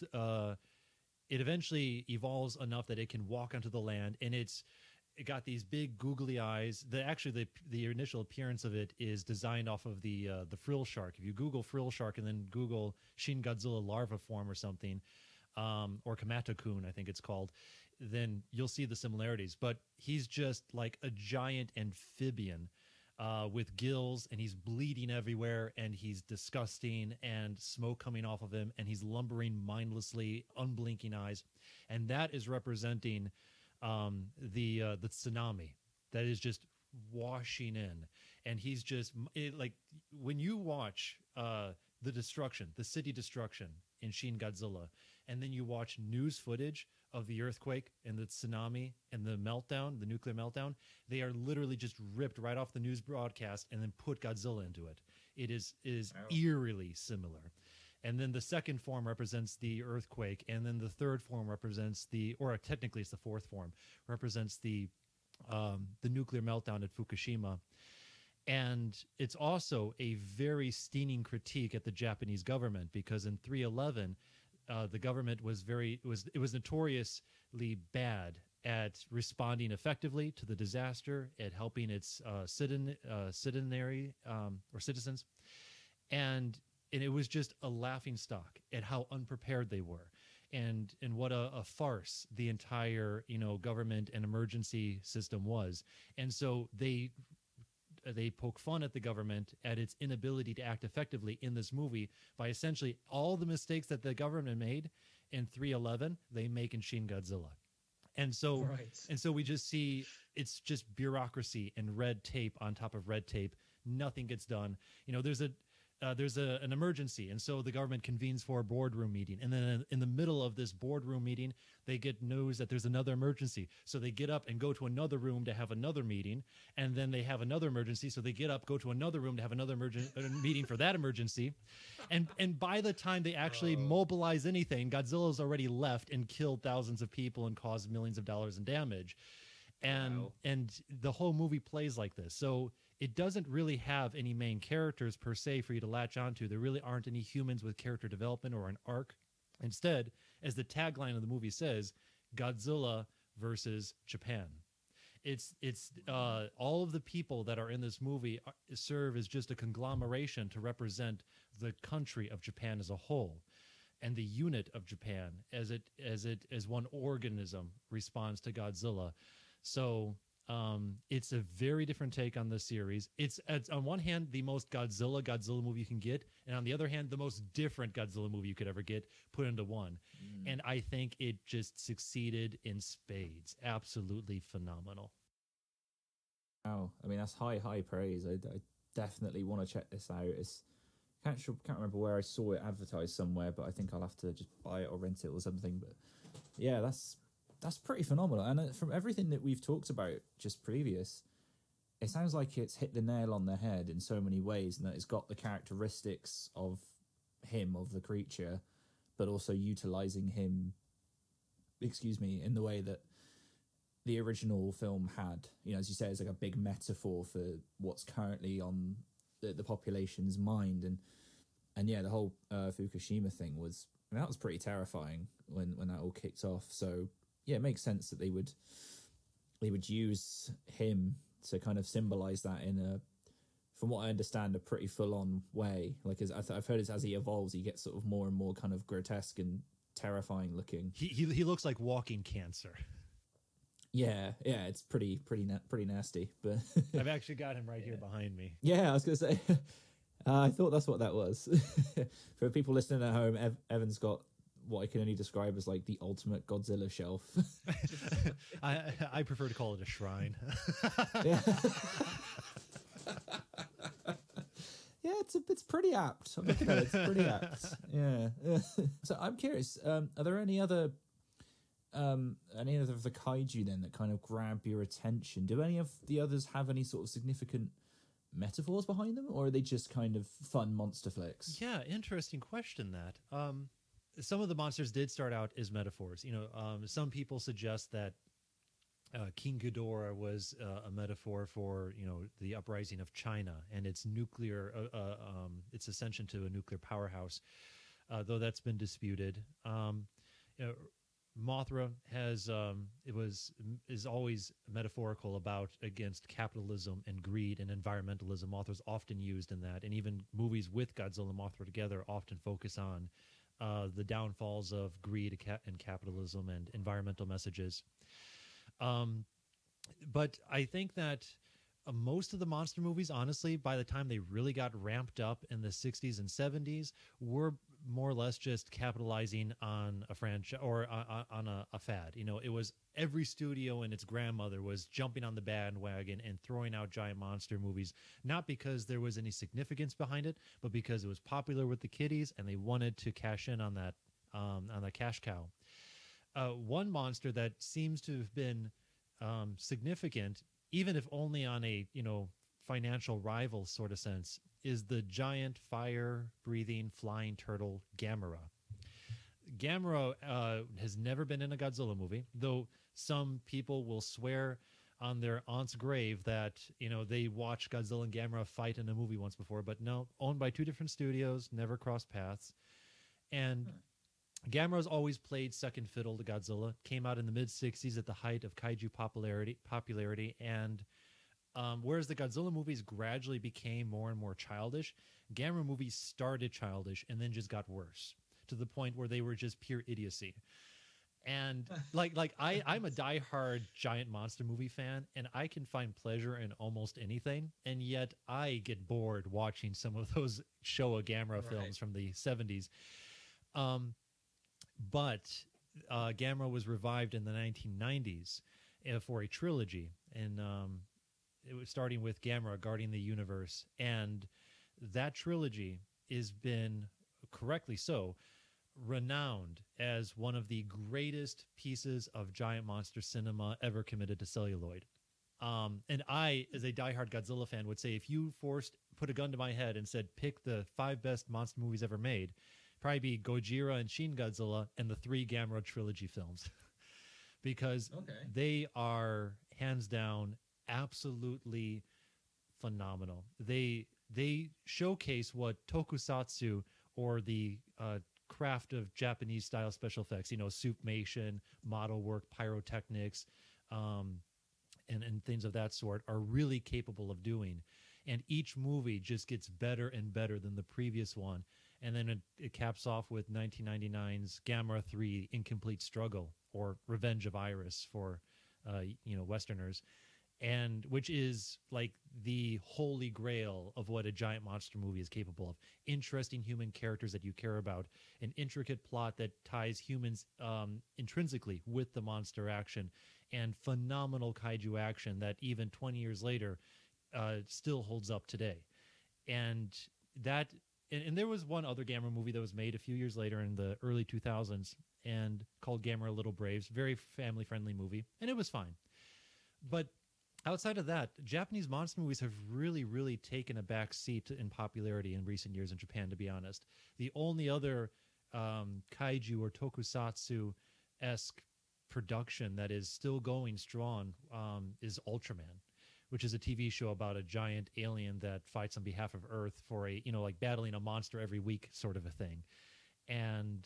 It eventually evolves enough that it can walk onto the land, and it got these big googly eyes. The initial appearance of it is designed off of the frill shark. If you Google frill shark and then Google Shin Godzilla larva form or something, or Kamata-kun, I think it's called, then you'll see the similarities. But he's just like a giant amphibian with gills, and he's bleeding everywhere, and he's disgusting, and smoke coming off of him, and he's lumbering mindlessly, unblinking eyes. And that is representing the tsunami that is just washing in. And he's just like, when you watch the destruction, the city destruction in Shin Godzilla, and then you watch news footage of the earthquake and the tsunami and the meltdown, the nuclear meltdown, they are literally just ripped right off the news broadcast and then put Godzilla into it. It is eerily similar. And then the second form represents the earthquake, and then the third form represents or technically it's the fourth form, represents the nuclear meltdown at Fukushima. And it's also a very stinging critique at the Japanese government, because in 3/11, the government was notoriously bad at responding effectively to the disaster, at helping its citizens, and it was just a laughing stock at how unprepared they were, and what a farce the entire government and emergency system was. And so they poke fun at the government at its inability to act effectively in this movie by essentially all the mistakes that the government made in 3/11 they make in Shin Godzilla. And so we just see it's just bureaucracy and red tape on top of red tape. Nothing gets done. There's an emergency, and so the government convenes for a boardroom meeting, and then in the middle of this boardroom meeting they get news that there's another emergency, so they get up and go to another room to have another meeting, and then they have another emergency, so they get up, go to another room to have another meeting for that emergency, and by the time they actually mobilize anything, Godzilla's already left and killed thousands of people and caused millions of dollars in damage. And the whole movie plays like this. So it doesn't really have any main characters per se for you to latch onto. There really aren't any humans with character development or an arc. Instead, as the tagline of the movie says, Godzilla versus Japan. It's all of the people that are in this movie serve as just a conglomeration to represent the country of Japan as a whole, and the unit of Japan as one organism responds to Godzilla. So it's a very different take on the series. It's on one hand the most Godzilla movie you can get, and on the other hand the most different Godzilla movie you could ever get put into one. And I think it just succeeded in spades. Absolutely phenomenal. Wow, I mean that's high praise. I definitely want to check this out. Can't remember where I saw it advertised somewhere, but I think I'll have to just buy it or rent it or something. But yeah, that's pretty phenomenal. And from everything that we've talked about just previous, it sounds like it's hit the nail on the head in so many ways, and that it's got the characteristics of the creature, but also utilizing him, in the way that the original film had. As you say, it's like a big metaphor for what's currently on the population's mind. And yeah, the whole Fukushima thing that was pretty terrifying when that all kicked off. So yeah, it makes sense that they would use him to kind of symbolize that in a from what I understand, a pretty full-on way. Like, I've heard as he evolves, he gets sort of more and more kind of grotesque and terrifying looking. He looks like walking cancer. Yeah, it's pretty nasty. But I've actually got him right here behind me. yeah, I was gonna say. I thought that's what that was. For people listening at home, Evan's got what I can only describe as like the ultimate Godzilla shelf. I prefer to call it a shrine. Yeah. Yeah, it's pretty apt. I'm looking at it. It's pretty apt. Yeah. So I'm curious. Are there any other of the kaiju then that kind of grab your attention? Do any of the others have any sort of significant metaphors behind them, or are they just kind of fun monster flicks? Yeah, interesting question. That some of the monsters did start out as metaphors. Some people suggest that King Ghidorah was a metaphor for the uprising of China and its nuclear its ascension to a nuclear powerhouse, though that's been disputed. Mothra is always metaphorical against capitalism and greed and environmentalism. Mothra's often used in that, and even movies with Godzilla and Mothra together often focus on the downfalls of greed and capitalism and environmental messages. But I think that most of the monster movies, honestly, by the time they really got ramped up in the 60s and 70s, were more or less just capitalizing on a franchise or on a fad. It was every studio and its grandmother was jumping on the bandwagon and throwing out giant monster movies, not because there was any significance behind it, but because it was popular with the kiddies and they wanted to cash in on that cash cow. One monster that seems to have been significant, even if only on a financial rival sort of sense, is the giant fire-breathing flying turtle Gamera. Gamera has never been in a Godzilla movie, though some people will swear on their aunt's grave that they watched Godzilla and Gamera fight in a movie once before. But no, owned by two different studios, never crossed paths. And Gamera's always played second fiddle to Godzilla. Came out in the mid-'60s at the height of kaiju popularity, and whereas the Godzilla movies gradually became more and more childish, Gamera movies started childish and then just got worse to the point where they were just pure idiocy. And I'm a diehard giant monster movie fan, and I can find pleasure in almost anything, and yet I get bored watching some of those Showa Gamera films from the 70s. But Gamera was revived in the 1990s for a trilogy, and it was starting with Gamera guarding the universe, and that trilogy has been, correctly so, renowned as one of the greatest pieces of giant monster cinema ever committed to celluloid. And I, as a diehard Godzilla fan, would say if you put a gun to my head and said pick the 5 best monster movies ever made, probably be Gojira and Shin Godzilla and the 3 Gamera trilogy films. Because they are hands down absolutely phenomenal. They showcase what tokusatsu, or the craft of Japanese style special effects, suitmation, model work, pyrotechnics, and things of that sort, are really capable of doing. And each movie just gets better and better than the previous one. And then it caps off with 1999's Gamera 3: Incomplete Struggle, or Revenge of Iris for Westerners, and which is like the holy grail of what a giant monster movie is capable of. Interesting human characters that you care about, an intricate plot that ties humans intrinsically with the monster action, and phenomenal kaiju action that even 20 years later still holds up today. And that. And there was one other Gamera movie that was made a few years later in the early 2000s and called Gamera Little Braves. Very family-friendly movie, and it was fine. But outside of that, Japanese monster movies have really, really taken a back seat in popularity in recent years in Japan, to be honest. The only other kaiju or tokusatsu-esque production that is still going strong is Ultraman, which is a TV show about a giant alien that fights on behalf of Earth for battling a monster every week sort of a thing. And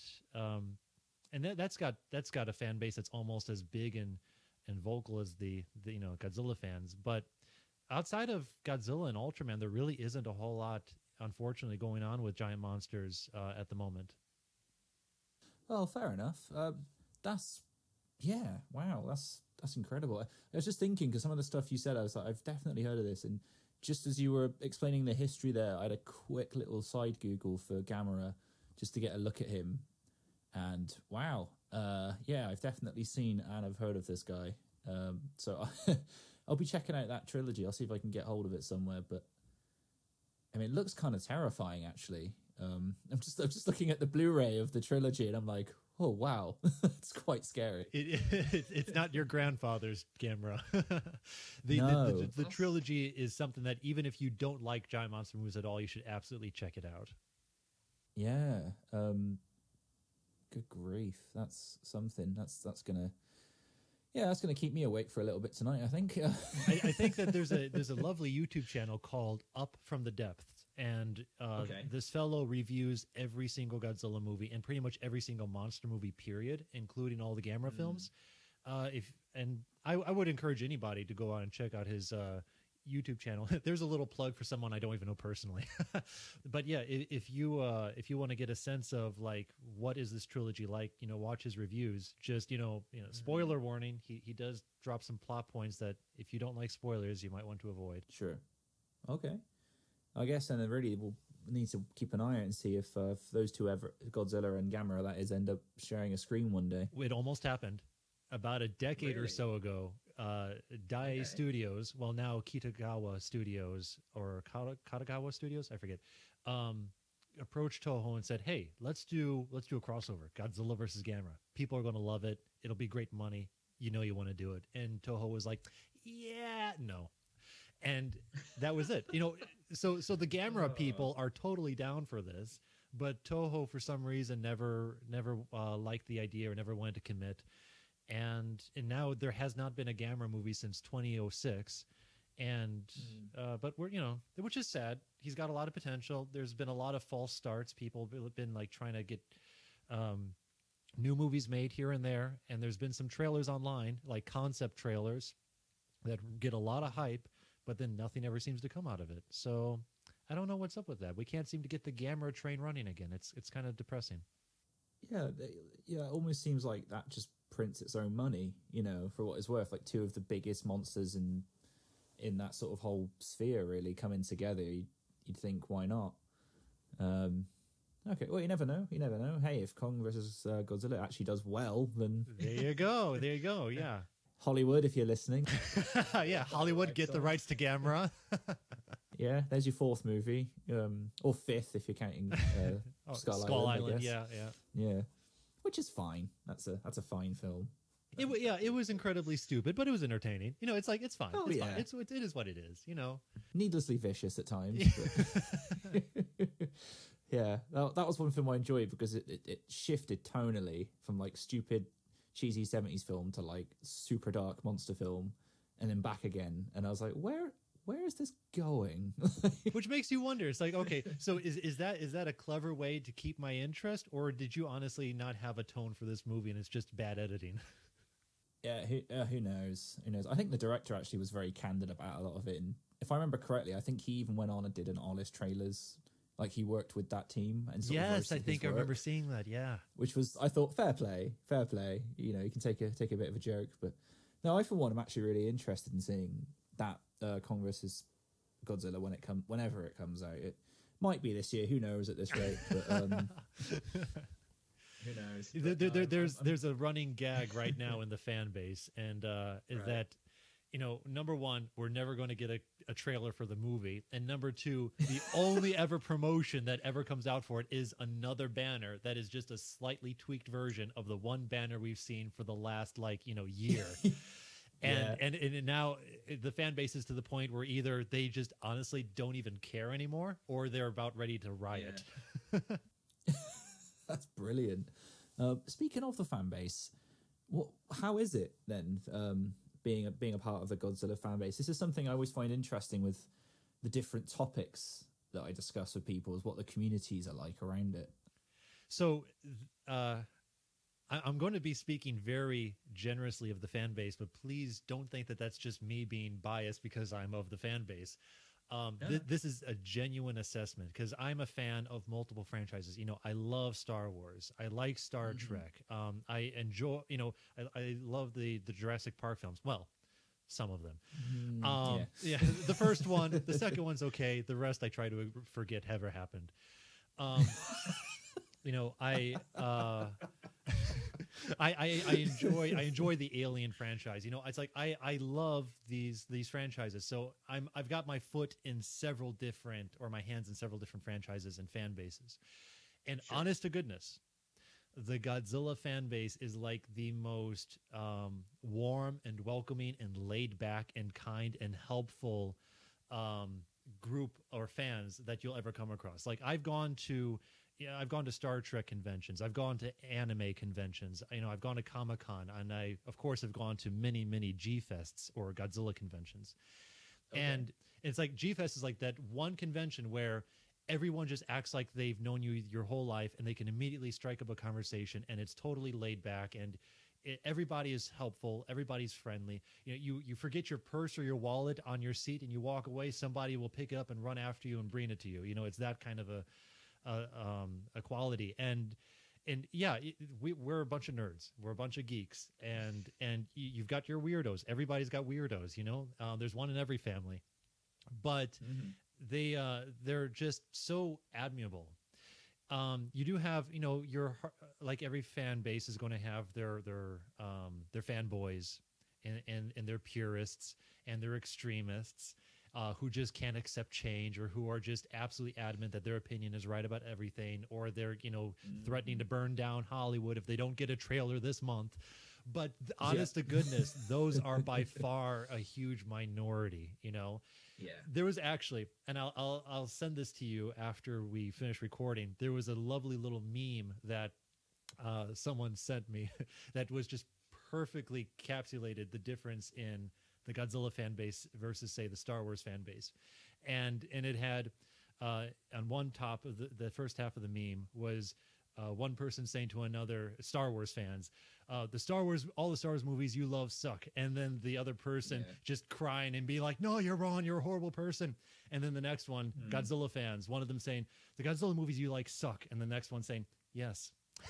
that's got a fan base that's almost as big and vocal as the Godzilla fans. But outside of Godzilla and Ultraman, there really isn't a whole lot, unfortunately, going on with giant monsters at the moment. Well, fair enough. That's yeah. Wow, that's incredible. I was just thinking because some of the stuff you said, I was like, I've definitely heard of this. And just as you were explaining the history there, I had a quick little side Google for Gamera just to get a look at him. And wow, yeah, I've definitely seen and I've heard of this guy. So I'll be checking out that trilogy. I'll see if I can get hold of it somewhere. But I mean, it looks kind of terrifying, actually. I'm just looking at the Blu-ray of the trilogy, and I'm like, oh wow, it's quite scary. It's not your grandfather's Gamera. No. The trilogy is something that even if you don't like giant monster movies at all, you should absolutely check it out. Yeah. Good grief, that's something. That's gonna. Yeah, that's going to keep me awake for a little bit tonight, I think. I think that there's a lovely YouTube channel called Up from the Depths, and this fellow reviews every single Godzilla movie and pretty much every single monster movie, period, including all the Gamera films. I would encourage anybody to go on and check out his YouTube channel. There's a little plug for someone I don't even know personally, but yeah, if you want to get a sense of like what is this trilogy like, watch his reviews. Just spoiler warning, he does drop some plot points that if you don't like spoilers, you might want to avoid. Sure. Okay. I guess then really we'll need to keep an eye out and see if those two ever, Godzilla and Gamera, that is, end up sharing a screen one day. It almost happened about a decade or so ago. Dai Studios, well now Kitagawa Studios or Katagawa Studios, I forget, approached Toho and said, "Hey, let's do a crossover, Godzilla versus Gamera. People are going to love it. It'll be great money. You want to do it." And Toho was like, "Yeah, no." And that was it. So the Gamera people are totally down for this, but Toho for some reason never liked the idea or never wanted to commit. And now there has not been a Gamera movie since 2006, and but we're which is sad. He's got a lot of potential. There's been a lot of false starts. People have been like trying to get new movies made here and there, and there's been some trailers online, like concept trailers, that get a lot of hype, but then nothing ever seems to come out of it. So I don't know what's up with that. We can't seem to get the Gamera train running again. It's kind of depressing. Yeah, it almost seems like that just prints its own money, for what it's worth. Like two of the biggest monsters in that sort of whole sphere really coming together. You'd think, why not? Okay, well, you never know. Hey, if Kong versus Godzilla actually does well, then there you go. Yeah, Hollywood, if you're listening. Yeah, Hollywood, get the rights to Gamera. Yeah, there's your fourth movie, or fifth if you're counting Skull Island. I guess. Yeah. Which is fine. That's a fine film. It was incredibly stupid, but it was entertaining. It's like it's fine. Oh, it's yeah. fine. It is what it is. Needlessly vicious at times. But yeah, that was one film I enjoyed because it shifted tonally from like stupid, cheesy 70s film to like super dark monster film, and then back again. And I was like, where is this going? Which makes you wonder. It's like, okay, so is that a clever way to keep my interest, or did you honestly not have a tone for this movie and it's just bad editing? Yeah, who knows? Who knows? I think the director actually was very candid about a lot of it. And if I remember correctly, I think he even went on and did an Arliss trailers. Like he worked with that team. And yes, I think I remember seeing that. Yeah, which was, I thought, fair play. You can take a bit of a joke, but no, I for one am actually really interested in seeing that Kong vs. Godzilla whenever it comes out. It might be this year. Who knows at this rate? But, who knows? There's a running gag right now in the fan base, and is that number one, we're never going to get a trailer for the movie, and number two, the only ever promotion that ever comes out for it is another banner that is just a slightly tweaked version of the one banner we've seen for the last year. And now the fan base is to the point where either they just honestly don't even care anymore, or they're about ready to riot. Yeah. That's brilliant. Speaking of the fan base, how is it then being a part of the Godzilla fan base? This is something I always find interesting with the different topics that I discuss with people, is what the communities are like around it. So I'm going to be speaking very generously of the fan base, but please don't think that that's just me being biased because I'm of the fan base. This is a genuine assessment because I'm a fan of multiple franchises. You know, I love Star Wars. I like Star Trek. I enjoy, you know, I love the Jurassic Park films. Well, some of them. Yeah, the first one, the second one's okay. The rest I try to forget ever happened. You know, I enjoy the Alien franchise. You know, it's like I love these franchises. So I've got my foot in several different, or my hands in several different franchises and fan bases. And honest to goodness, the Godzilla fan base is like the most warm and welcoming and laid back and kind and helpful group or fans that you'll ever come across. Like I've gone to Star Trek conventions. I've gone to anime conventions. You know, I've gone to Comic-Con, and I, of course, have gone to many, many G-Fests or Godzilla conventions. Okay. And it's like G-Fest is like that one convention where everyone just acts like they've known you your whole life, and they can immediately strike up a conversation, and it's totally laid back, and everybody is helpful. Everybody's friendly. You know, you forget your purse or your wallet on your seat, and you walk away. Somebody will pick it up and run after you and bring it to you. You know, it's that kind of a quality. And yeah, we're a bunch of nerds. We're a bunch of geeks, and you've got your weirdos. Everybody's got weirdos. You know, there's one in every family, but they're just so admirable. You do have, you know, like every fan base is going to have their fanboys and their purists and their extremists who just can't accept change, or who are just absolutely adamant that their opinion is right about everything, or they're, you know, threatening to burn down Hollywood if they don't get a trailer this month. But honest to goodness, those are by far a huge minority, you know? Yeah. There was actually, and I'll send this to you after we finish recording. There was a lovely little meme that someone sent me that was just perfectly encapsulated the difference in the Godzilla fan base versus, say, the Star Wars fan base. And it had on one top of the first half of the meme was one person saying to another, Star Wars fans, all the Star Wars movies you love suck. And then the other person just crying and being like, no, you're wrong, you're a horrible person. And then the next one, Godzilla fans, one of them saying, the Godzilla movies you like suck. And the next one saying, yes.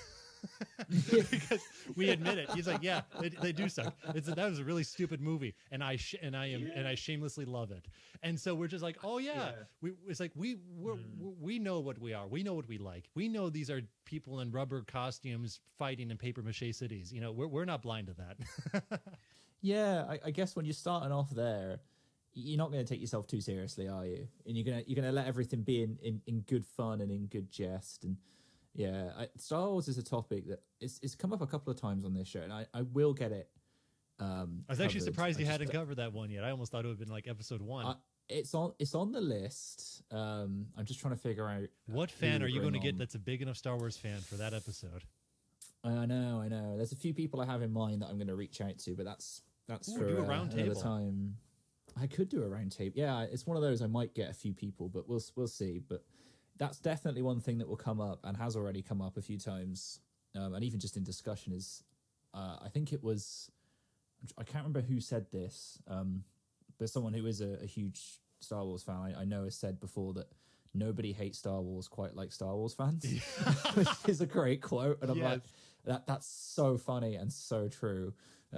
Because we admit it. He's like, yeah, they do suck. That was a really stupid movie, and I shamelessly love it. And so we're just like, oh yeah. It's like we know what we are. We know what we like. We know these are people in rubber costumes fighting in paper mache cities. You know, we're not blind to that. Yeah, I guess when you're starting off there, you're not going to take yourself too seriously, are you? And you're gonna let everything be in good fun and in good jest. And yeah, Star Wars is a topic that it's come up a couple of times on this show, and I will get it. I was actually surprised you hadn't covered that one yet. I almost thought it would have been like episode 1. It's on the list. I'm just trying to figure out what fan are you going to get that's a big enough Star Wars fan for that episode. I know. There's a few people I have in mind that I'm going to reach out to, but that's for do a round table time. I could do a round table. Yeah, it's one of those. I might get a few people, but we'll see. But that's definitely one thing that will come up and has already come up a few times, and even just in discussion is, I think it was, I can't remember who said this, but someone who is a huge Star Wars fan I know has said before that nobody hates Star Wars quite like Star Wars fans, which is a great quote, and I'm like, that's so funny and so true.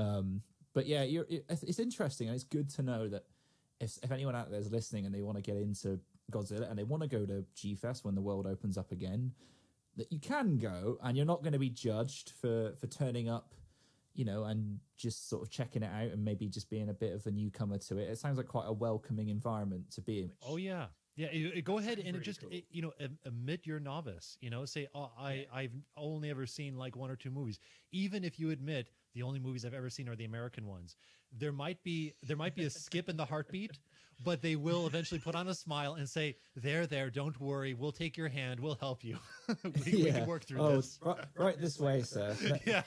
But yeah, it's interesting, and it's good to know that if anyone out there is listening and they want to get into Godzilla and they want to go to G-Fest when the world opens up again, that you can go, and you're not going to be judged for turning up, you know, and just sort of checking it out and maybe just being a bit of a newcomer to it. It sounds like quite a welcoming environment to be in. Oh yeah. Yeah, go ahead and admit you're novice. You know, say, "Oh, I've only ever seen like 1 or 2 movies." Even if you admit the only movies I've ever seen are the American ones, there might be a skip in the heartbeat, but they will eventually put on a smile and say, "There, don't worry. We'll take your hand. We'll help you. we can work through this. Right this way, sir." Yeah.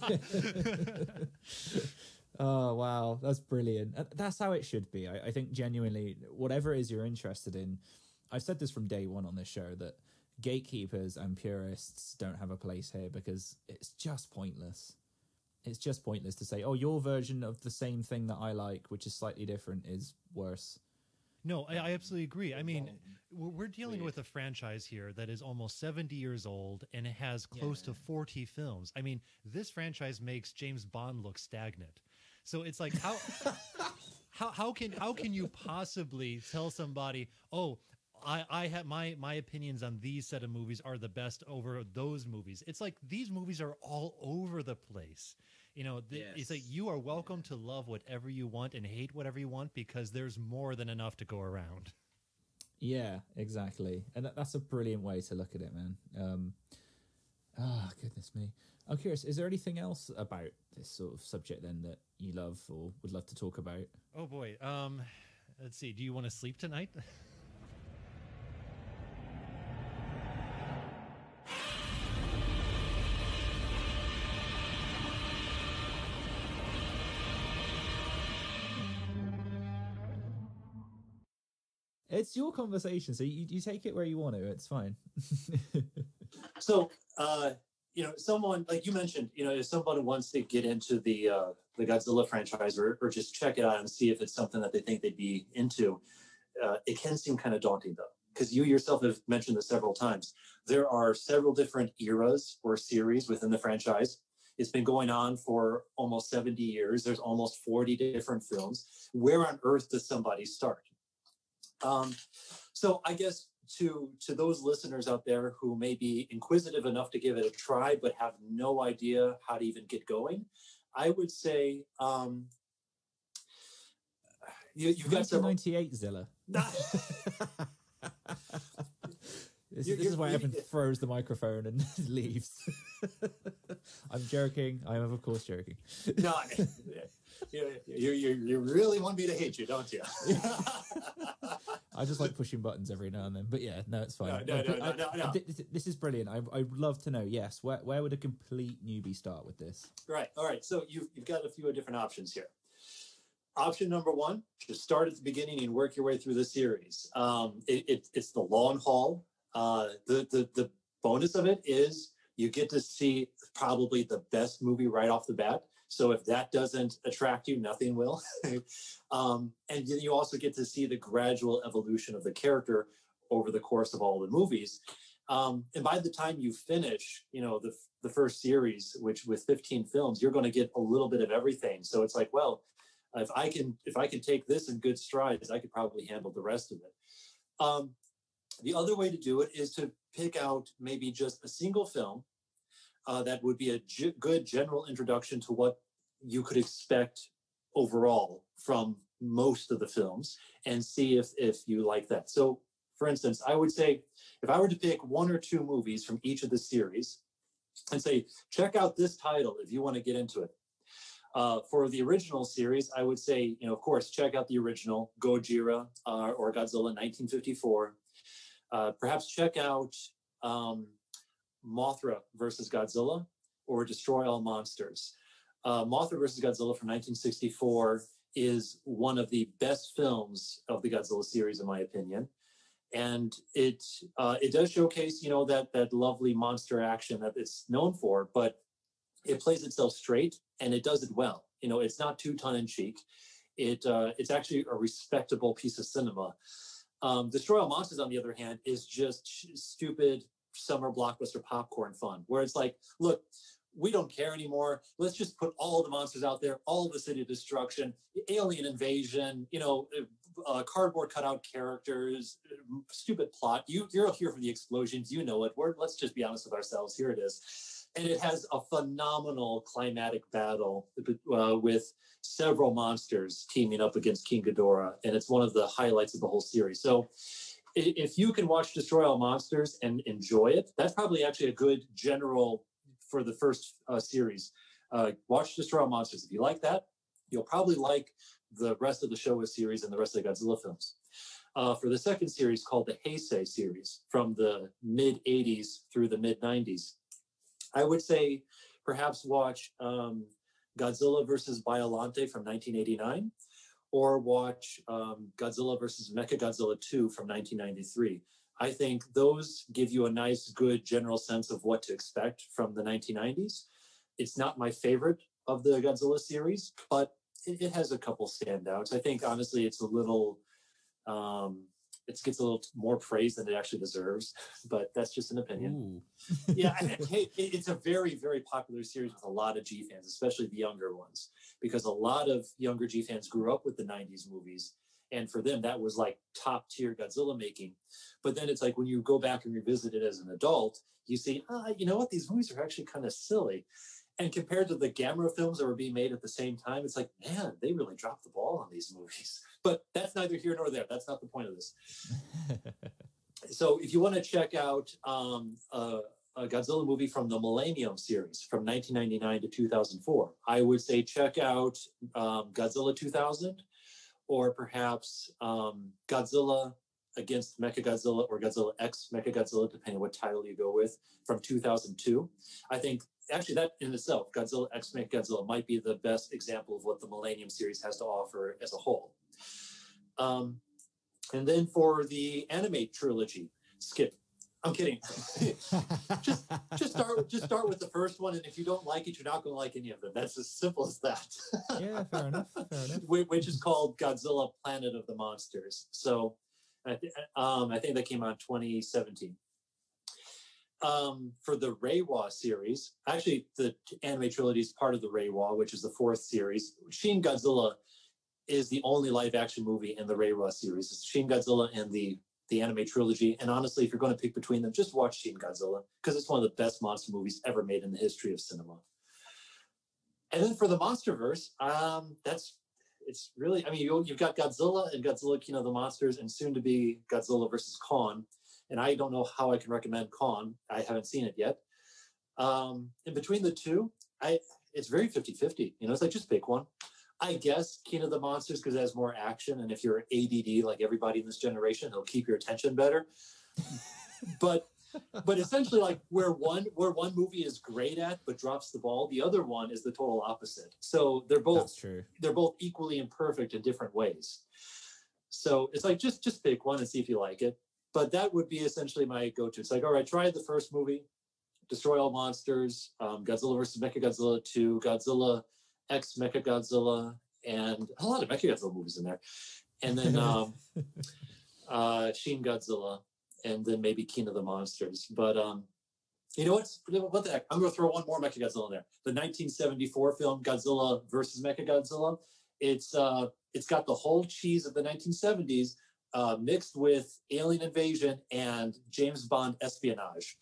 Oh, wow. That's brilliant. That's how it should be. I think genuinely, whatever it is you're interested in, I've said this from day one on this show, that gatekeepers and purists don't have a place here, because it's just pointless. It's just pointless to say, oh, your version of the same thing that I like, which is slightly different, is worse. No, I absolutely agree. I mean, we're dealing with a franchise here that is almost 70 years old, and it has close to 40 films. I mean, this franchise makes James Bond look stagnant. So it's like, how can you possibly tell somebody, oh, I have my opinions on these set of movies are the best over those movies? It's like these movies are all over the place. You know, it's like you are welcome to love whatever you want and hate whatever you want, because there's more than enough to go around. Yeah, exactly. And that's a brilliant way to look at it, man. Goodness me. I'm curious, is there anything else about this sort of subject then that you love or would love to talk about? Oh boy. Let's see. Do you want to sleep tonight? It's your conversation, so you take it where you want to. It's fine. So, someone like you mentioned, if someone wants to get into the Godzilla franchise or just check it out and see if it's something that they think they'd be into, it can seem kind of daunting, though, because you yourself have mentioned this several times. There are several different eras or series within the franchise. It's been going on for almost 70 years. There's almost 40 different films. Where on earth does somebody start? So I guess to those listeners out there who may be inquisitive enough to give it a try but have no idea how to even get going, I would say you've got 1998 Zilla. This is why Evan throws the microphone and leaves. I'm joking. I am, of course, joking. No, you really want me to hate you, don't you? I just like pushing buttons every now and then. But yeah, no, it's fine. No. This is brilliant. I would love to know, yes, where would a complete newbie start with this? Right. All right. So you've got a few different options here. Option number one, just start at the beginning and work your way through the series. It's the long haul. The bonus of it is you get to see probably the best movie right off the bat. So if that doesn't attract you, nothing will. And then you also get to see the gradual evolution of the character over the course of all the movies. And by the time you finish, the first series, which with 15 films, you're going to get a little bit of everything. So it's like, well, if I can take this in good strides, I could probably handle the rest of it. The other way to do it is to pick out maybe just a single film that would be a good general introduction to what you could expect overall from most of the films, and see if you like that. So, for instance, I would say if I were to pick one or two movies from each of the series and say, check out this title if you want to get into it. For the original series, I would say, of course, check out the original Gojira or Godzilla 1954. Perhaps check out Mothra versus Godzilla or Destroy All Monsters. Mothra versus Godzilla from 1964 is one of the best films of the Godzilla series, in my opinion. And it does showcase, that lovely monster action that it's known for, but it plays itself straight and it does it well. It's not too tongue-in-cheek. It's actually a respectable piece of cinema. Destroy All Monsters, on the other hand, is just stupid summer blockbuster popcorn fun, where it's like, look, we don't care anymore. Let's just put all the monsters out there, all the city destruction, alien invasion, cardboard cutout characters, stupid plot. You're here for the explosions. You know it. Let's just be honest with ourselves. Here it is. And it has a phenomenal climatic battle with several monsters teaming up against King Ghidorah. And it's one of the highlights of the whole series. So if you can watch Destroy All Monsters and enjoy it, that's probably actually a good general for the first series. Watch Destroy All Monsters. If you like that, you'll probably like the rest of the Showa series and the rest of the Godzilla films. For the second series, called the Heisei series, from the mid-'80s through the mid-'90s, I would say perhaps watch Godzilla versus Biollante from 1989, or watch Godzilla versus Mechagodzilla 2 from 1993. I think those give you a nice, good general sense of what to expect from the 1990s. It's not my favorite of the Godzilla series, but it has a couple standouts. I think, honestly, it's a little, it gets a little more praise than it actually deserves, but that's just an opinion. Yeah, it's a very, very popular series with a lot of G fans, especially the younger ones, because a lot of younger G fans grew up with the 90s movies. And for them, that was like top tier Godzilla making. But then it's like when you go back and revisit it as an adult, you see, you know what? These movies are actually kind of silly. And compared to the Gamera films that were being made at the same time, it's like, man, they really dropped the ball on these movies. But that's neither here nor there. That's not the point of this. So if you want to check out a Godzilla movie from the Millennium series from 1999 to 2004, I would say check out Godzilla 2000, or perhaps Godzilla against Mechagodzilla or Godzilla X Mechagodzilla, depending on what title you go with, from 2002. I think actually that in itself, Godzilla X Mechagodzilla, might be the best example of what the Millennium series has to offer as a whole. And then for the anime trilogy, skip. I'm kidding. just start with the first one, and if you don't like it, you're not going to like any of them. That's as simple as that. Yeah, fair enough. Which is called Godzilla: Planet of the Monsters. So, I think that came out in 2017. For the Reiwa series, actually, the anime trilogy is part of the Reiwa, which is the fourth series. Shin Godzilla is the only live-action movie in the Reiwa series. It's Shin Godzilla and the anime trilogy. And honestly, if you're going to pick between them, just watch Shin Godzilla, because it's one of the best monster movies ever made in the history of cinema. And then for the MonsterVerse, it's really, I mean, you've got Godzilla and Godzilla King of the Monsters, and soon to be Godzilla versus Kong. And I don't know how I can recommend Kong. I haven't seen it yet. In between the two, it's very 50-50. You know, it's like, just pick one. I guess King of the Monsters, because it has more action, and if you're ADD like everybody in this generation, it'll keep your attention better. but essentially, like where one movie is great at but drops the ball, the other one is the total opposite. So they're both equally imperfect in different ways. So it's like just pick one and see if you like it. But that would be essentially my go-to. It's like, all right, try the first movie, Destroy All Monsters, Godzilla vs. Mechagodzilla 2, Godzilla X Mechagodzilla, and a lot of Mechagodzilla movies in there. And then Shin Godzilla, and then maybe King of the Monsters. But you know what the heck? I'm going to throw one more Mechagodzilla in there. The 1974 film Godzilla vs. Mechagodzilla. It's got the whole cheese of the 1970s mixed with alien invasion and James Bond espionage.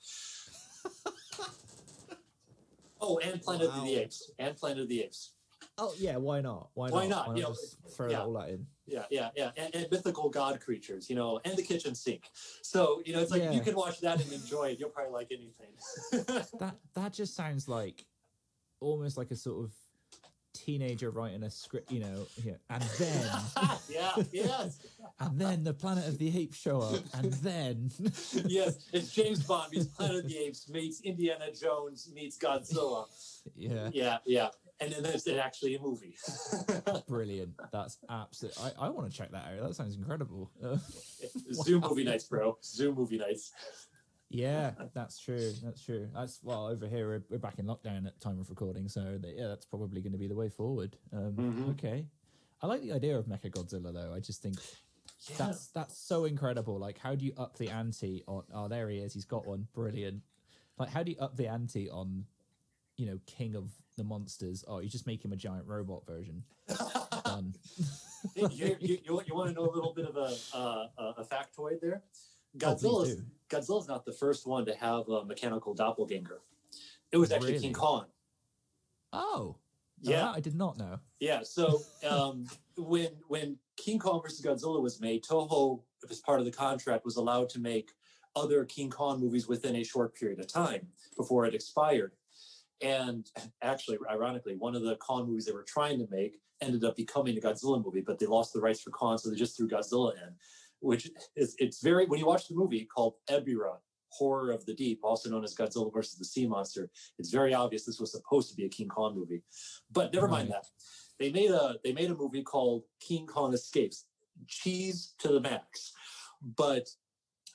Oh, and Planet of the Apes. And Planet of the Apes. Oh, yeah, why not? Why not? You know, just throw that all that in? Yeah. And mythical god creatures, you know, and the kitchen sink. So, you know, it's like, if you can watch that and enjoy it, you'll probably like anything. that just sounds like almost like a sort of teenager writing a script, you know, and then... yes. And then the Planet of the Apes show up, and then... Yes, it's James Bond meets Planet of the Apes meets Indiana Jones meets Godzilla. Yeah. And then there's actually a movie. Brilliant. That's absolute. I want to check that out. That sounds incredible. Zoom movie nights, bro. Zoom movie nights. Yeah, that's true. That's over here. We're back in lockdown at time of recording, so that's probably going to be the way forward. Okay, I like the idea of Mechagodzilla though. I just think that's so incredible. Like, how do you up the ante on? Oh, there he is. He's got one. Brilliant. Like, how do you up the ante on, you know, King of the Monsters? Oh, you just make him a giant robot version. Done. you want to know a little bit of a factoid there? Godzilla's not the first one to have a mechanical doppelganger. It was actually King Kong. Oh, yeah, I did not know. Yeah, so when King Kong versus Godzilla was made, Toho, as part of the contract, was allowed to make other King Kong movies within a short period of time before it expired. And actually, ironically, one of the Kong movies they were trying to make ended up becoming a Godzilla movie, but they lost the rights for Kong, so they just threw Godzilla in. Which is, it's very, when you watch the movie called Ebirah, Horror of the Deep, also known as Godzilla versus the Sea Monster, it's very obvious this was supposed to be a King Kong movie. But never mind that. They made a movie called King Kong Escapes. Cheese to the max. But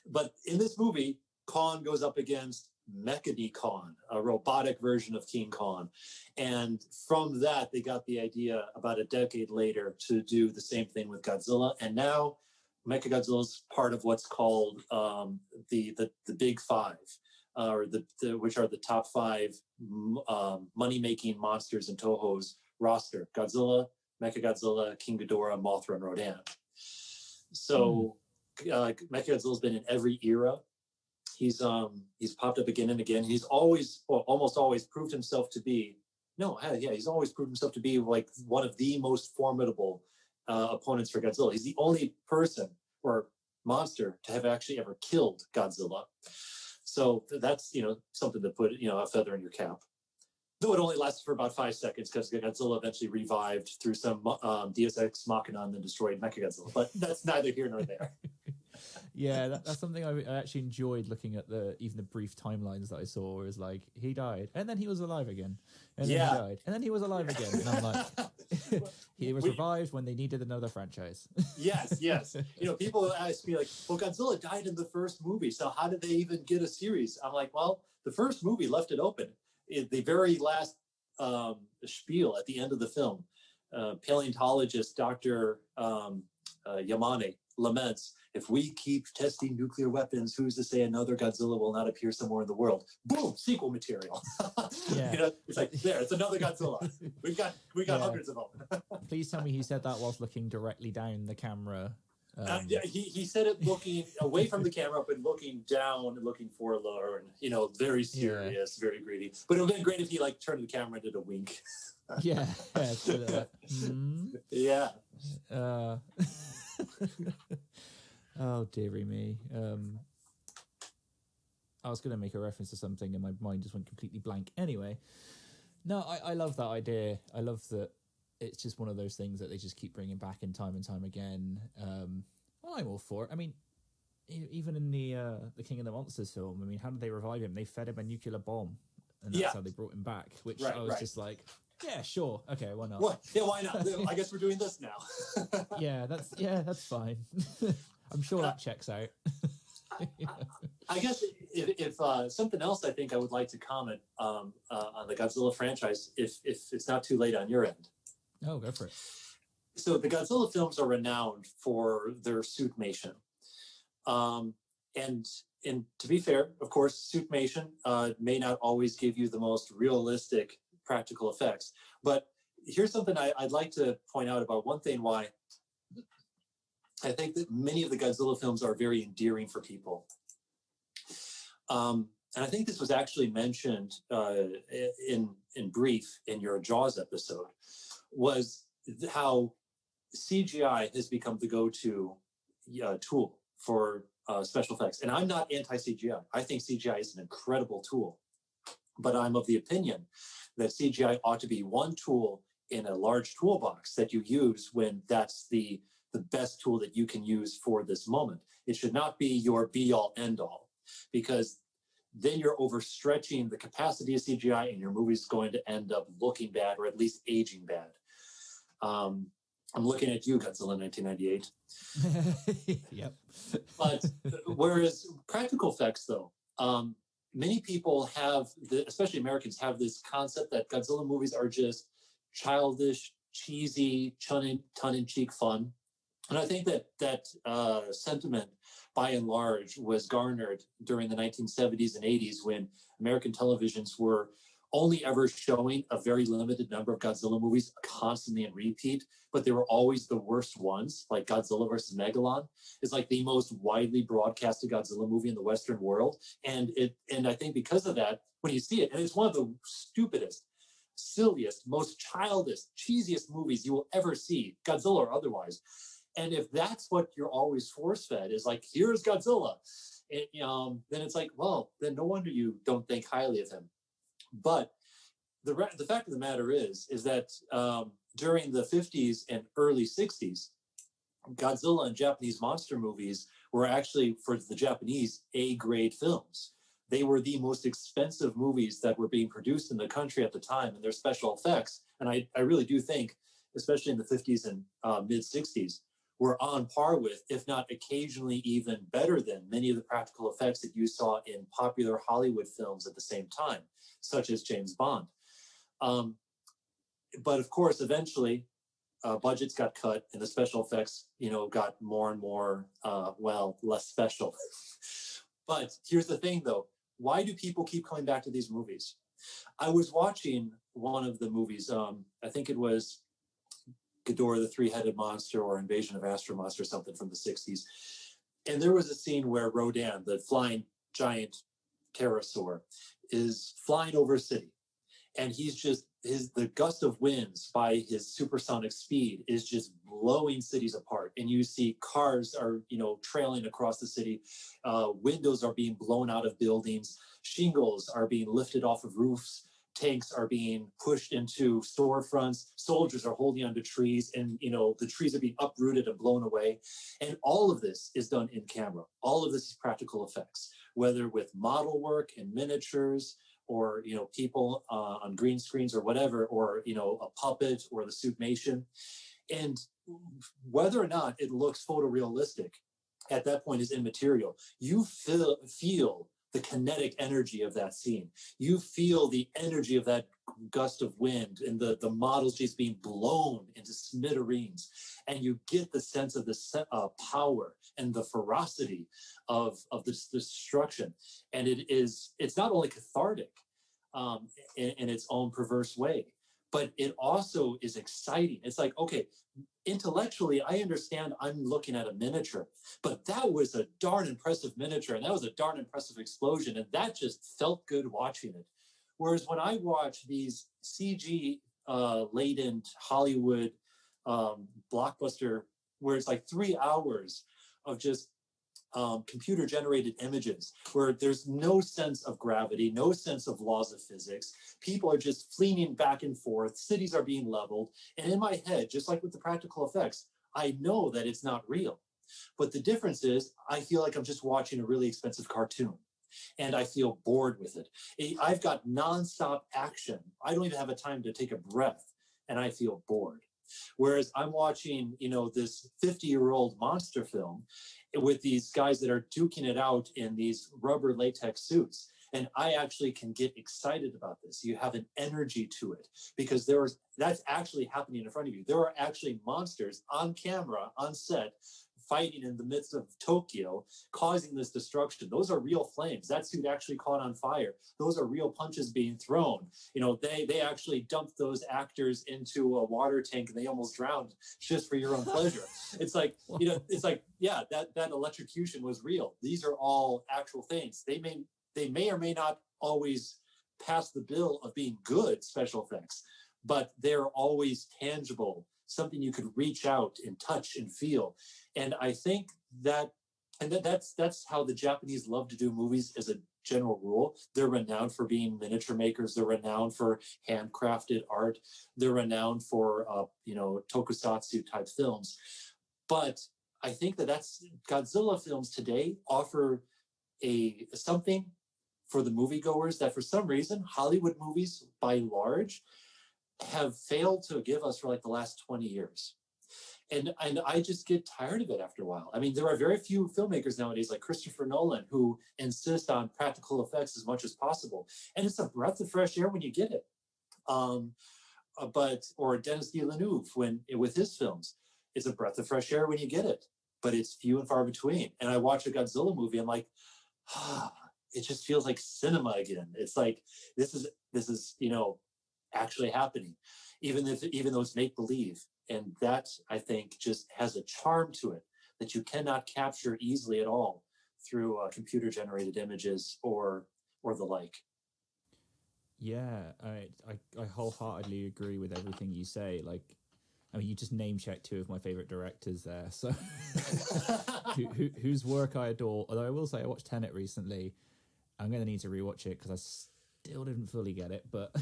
But in this movie, Kong goes up against Mechani-Kon, a robotic version of King Kong. And from that, they got the idea about a decade later to do the same thing with Godzilla. And now Mechagodzilla is part of what's called the Big Five, or which are the top five money-making monsters in Toho's roster: Godzilla, Mechagodzilla, King Ghidorah, Mothra, and Rodan. So Mechagodzilla's been in every era. He's popped up again and again. He's always, well, almost always proved himself to be, he's always proved himself to be like one of the most formidable opponents for Godzilla. He's the only person or monster to have actually ever killed Godzilla. So that's, something to put, a feather in your cap. Though it only lasted for about 5 seconds because Godzilla eventually revived through some Deus Ex Machina and then destroyed Mechagodzilla. But that's neither here nor there. Yeah, that's something I actually enjoyed looking at even the brief timelines that I saw. Where it was like, he died, and then he was alive again, and then he died, and then he was alive again. And I'm like, he was revived when they needed another franchise. Yes. People ask me like, well, Godzilla died in the first movie, so how did they even get a series? I'm like, well, the first movie left it open. In the very last spiel at the end of the film, paleontologist Dr. Yamane laments, if we keep testing nuclear weapons, who's to say another Godzilla will not appear somewhere in the world? Boom, sequel material. Yeah. It's like, it's another Godzilla. We got hundreds of them. Please tell me he said that whilst looking directly down the camera. He said it looking away from the camera, but looking down and looking forlorn, very serious, very greedy. But it would have been great if he turned the camera and did a wink. Yeah. Yeah. Oh, dearie me. I was going to make a reference to something and my mind just went completely blank. Anyway, no, I love that idea. I love that it's just one of those things that they just keep bringing back in time and time again. Well, I'm all for it. I mean, even in the King of the Monsters film, I mean, how did they revive him? They fed him a nuclear bomb, and that's how they brought him back, which I was just like, yeah, sure. Okay, why not? What? Yeah, why not? I guess we're doing this now. Yeah, that's fine. I'm sure that checks out. I guess if something else I think I would like to comment on the Godzilla franchise, if it's not too late on your end. Oh, go for it. So the Godzilla films are renowned for their suitmation. And to be fair, of course, suitmation may not always give you the most realistic practical effects. But here's something I'd like to point out about one thing why I think that many of the Godzilla films are very endearing for people. And I think this was actually mentioned in brief in your Jaws episode, was how CGI has become the go-to tool for special effects. And I'm not anti-CGI. I think CGI is an incredible tool. But I'm of the opinion that CGI ought to be one tool in a large toolbox that you use when that's the best tool that you can use for this moment. It should not be your be-all, end-all, because then you're overstretching the capacity of CGI and your movie's going to end up looking bad, or at least aging bad. I'm looking at you, Godzilla 1998. Yep. But whereas practical effects, though, many people have, especially Americans, have this concept that Godzilla movies are just childish, cheesy, tongue-in-cheek fun. And I think that sentiment, by and large, was garnered during the 1970s and 80s when American televisions were only ever showing a very limited number of Godzilla movies constantly in repeat, but they were always the worst ones, like Godzilla versus Megalon is like the most widely broadcasted Godzilla movie in the Western world. And I think because of that, when you see it, and it's one of the stupidest, silliest, most childish, cheesiest movies you will ever see, Godzilla or otherwise. And if that's what you're always force-fed, is like, here's Godzilla, then it's like, well, then no wonder you don't think highly of him. But the fact of the matter is that during the 50s and early 60s, Godzilla and Japanese monster movies were actually, for the Japanese, A-grade films. They were the most expensive movies that were being produced in the country at the time, and their special effects. And I really do think, especially in the 50s and mid-60s, were on par with, if not occasionally even better than, many of the practical effects that you saw in popular Hollywood films at the same time, such as James Bond. But of course, eventually, budgets got cut and the special effects, got more and more, less special. But here's the thing, though. Why do people keep coming back to these movies? I was watching one of the movies. I think it was Ghidorah the Three-Headed Monster or Invasion of Astro Monster, something from the 60s. And there was a scene where Rodan, the flying giant pterosaur, is flying over a city. And he's just, the gust of winds by his supersonic speed is just blowing cities apart. And you see cars are, trailing across the city. Windows are being blown out of buildings. Shingles are being lifted off of roofs. Tanks are being pushed into storefronts. Soldiers are holding onto trees, and the trees are being uprooted and blown away. And all of this is done in camera. All of this is practical effects, whether with model work and miniatures, or people on green screens or whatever, or a puppet or the suitmation. And whether or not it looks photorealistic at that point is immaterial. You feel the kinetic energy of that scene. You feel the energy of that gust of wind and the models just being blown into smithereens. And you get the sense of the power and the ferocity of this destruction. And it's not only cathartic in its own perverse way, but it also is exciting. It's like, okay, intellectually, I understand I'm looking at a miniature, but that was a darn impressive miniature, and that was a darn impressive explosion, and that just felt good watching it. Whereas when I watch these CG laden Hollywood blockbuster, where it's like 3 hours of just computer generated images, where there's no sense of gravity, no sense of laws of physics. People are just fleeing back and forth. Cities are being leveled. And in my head, just like with the practical effects, I know that it's not real. But the difference is I feel like I'm just watching a really expensive cartoon, and I feel bored with it. I've got nonstop action. I don't even have a time to take a breath, and I feel bored. Whereas I'm watching, this 50-year-old monster film with these guys that are duking it out in these rubber latex suits. And I actually can get excited about this. You have an energy to it because that's actually happening in front of you. There are actually monsters on camera, on set, fighting in the midst of Tokyo, causing this destruction. Those are real flames. That suit actually caught on fire. Those are real punches being thrown. They actually dumped those actors into a water tank and they almost drowned just for your own pleasure. It's like, yeah, that electrocution was real. These are all actual things. They may or may not always pass the bill of being good special effects, but they're always tangible, something you could reach out and touch and feel. And I think that's how the Japanese love to do movies as a general rule. They're renowned for being miniature makers. They're renowned for handcrafted art. They're renowned for tokusatsu type films. But I think that's Godzilla films today offer something for the moviegoers that for some reason Hollywood movies by and large have failed to give us for like the last 20 years. And I just get tired of it after a while. I mean, there are very few filmmakers nowadays like Christopher Nolan who insist on practical effects as much as possible. And it's a breath of fresh air when you get it. Or Denis Villeneuve with his films, it's a breath of fresh air when you get it, but it's few and far between. And I watch a Godzilla movie, I'm like, it just feels like cinema again. It's like, this is actually happening, even though it's make believe. And that, I think, just has a charm to it that you cannot capture easily at all through computer generated images or the like. Yeah, I wholeheartedly agree with everything you say. Like, I mean, you just name checked two of my favorite directors there. So, whose work I adore. Although I will say I watched Tenet recently. I'm going to need to rewatch it because I still didn't fully get it. But,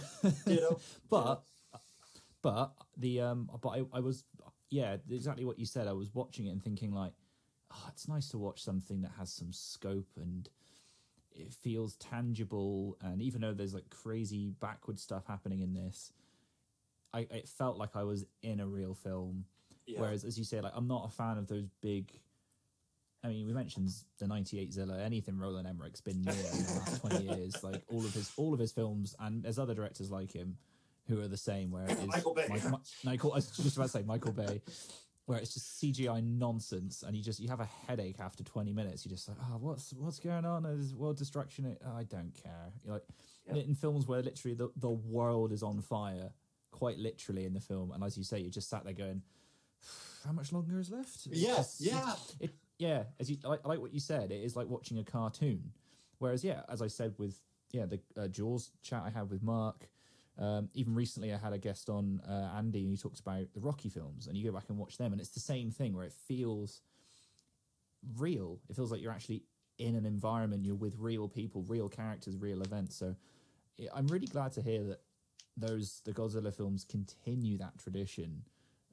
I was, exactly what you said. I was watching it and thinking like, it's nice to watch something that has some scope and it feels tangible. And even though there's like crazy backward stuff happening in this, it felt like I was in a real film. Whereas, as you say, like I'm not a fan of those big. I mean, we mentioned the '98 Zilla. Anything Roland Emmerich's been near in the last 20 years, like all of his films, and there's other directors like him who are the same. Where it is Michael Bay. Michael, I was just about to say Michael Bay, where it's just CGI nonsense, and you have a headache after 20 minutes. You're just like, oh, what's going on? Is world destruction? I don't care. You're like in films where literally the world is on fire, quite literally in the film, and as you say, you just sat there going, how much longer is left? Yeah, I like what you said. It is like watching a cartoon. Whereas, as I said with the Jaws chat I had with Mark, even recently I had a guest on, Andy, and he talks about the Rocky films, and you go back and watch them, and it's the same thing where it feels real. It feels like you're actually in an environment, you're with real people, real characters, real events. So I'm really glad to hear that the Godzilla films continue that tradition.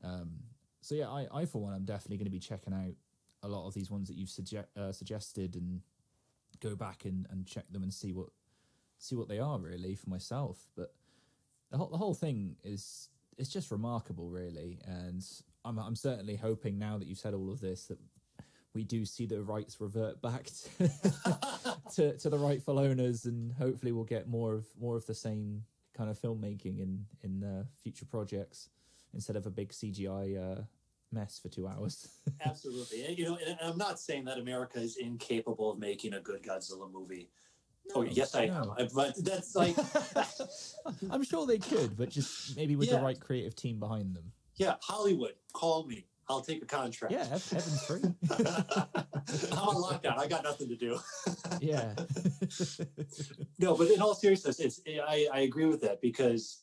I for one, I'm definitely going to be checking out a lot of these ones that you've suggested, and go back and check them and see what they are really for myself. But the whole thing is, it's just remarkable, really. And I'm certainly hoping, now that you've said all of this, that we do see the rights revert back to the rightful owners, and hopefully we'll get more of the same kind of filmmaking in future projects, instead of a big CGI mess for 2 hours. Absolutely. And I'm not saying that America is incapable of making a good Godzilla movie. No, yes, I am. But that's like... I'm sure they could, but just maybe with the right creative team behind them. Yeah, Hollywood, call me. I'll take a contract. Yeah, Evan's free. I'm on lockdown. I got nothing to do. Yeah. No, but in all seriousness, I agree with that, because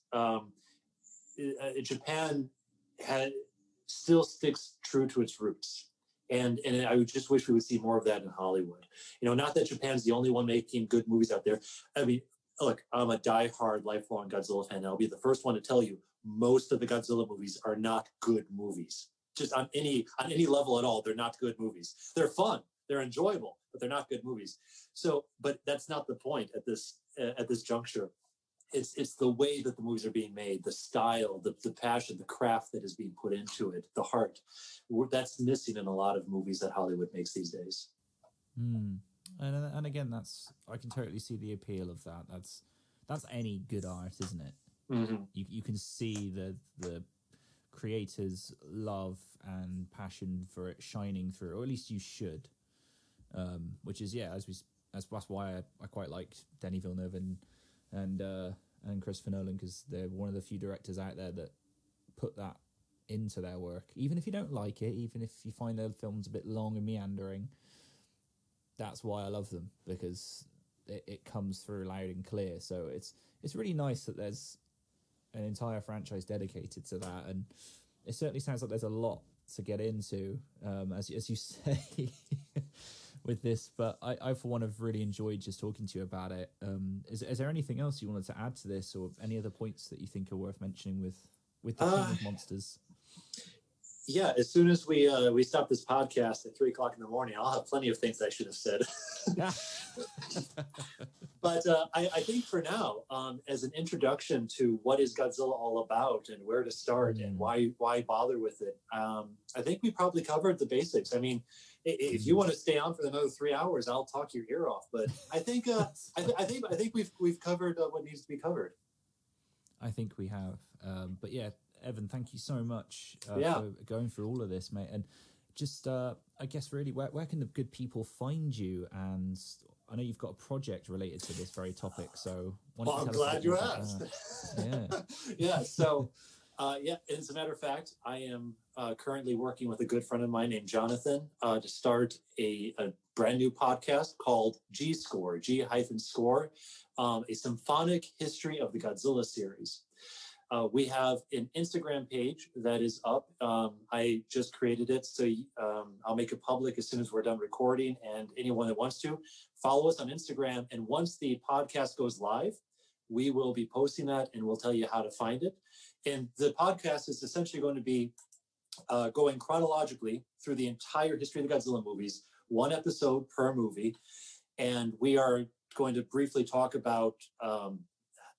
Japan still sticks true to its roots. And I would just wish we would see more of that in Hollywood. Not that Japan's the only one making good movies out there. I mean, look, I'm a diehard, lifelong Godzilla fan, and I'll be the first one to tell you, most of the Godzilla movies are not good movies. Just on any level at all, they're not good movies. They're fun, they're enjoyable, but they're not good movies. So, but that's not the point at this juncture. It's the way that the movies are being made, the style, the passion, the craft that is being put into it, the heart. That's missing in a lot of movies that Hollywood makes these days. And again, I can totally see the appeal of that. That's any good art, isn't it? Mm-hmm. You can see the creator's love and passion for it shining through, or at least you should. Which is that's why I quite liked Denis Villeneuve and Christopher Nolan, because they're one of the few directors out there that put that into their work. Even if you don't like it, even if you find their films a bit long and meandering, that's why I love them, because it comes through loud and clear. So it's really nice that there's an entire franchise dedicated to that, and it certainly sounds like there's a lot to get into, as you say. With this, but I for one have really enjoyed just talking to you about it. Is there anything else you wanted to add to this, or any other points that you think are worth mentioning with the King of Monsters? Yeah, as soon as we stop this podcast at 3:00 in the morning, I'll have plenty of things I should have said. But I think for now, as an introduction to what is Godzilla all about and where to start and why bother with it, I think we probably covered the basics. I mean, if you want to stay on for another 3 hours, I'll talk your ear off. But I think I think we've covered what needs to be covered. I think we have. But yeah, Evan, thank you so much for going through all of this, mate. And just, I guess, really, where can the good people find you? And I know you've got a project related to this very topic, so I'm glad you asked. Yeah. So, as a matter of fact, I am currently working with a good friend of mine named Jonathan to start a brand new podcast called G-Score, G-Score, a symphonic history of the Godzilla series. We have an Instagram page that is up. I just created it, so I'll make it public as soon as we're done recording, and anyone that wants to, follow us on Instagram. And once the podcast goes live, we will be posting that, and we'll tell you how to find it. And the podcast is essentially going to be going chronologically through the entire history of the Godzilla movies, one episode per movie. And we are going to briefly talk about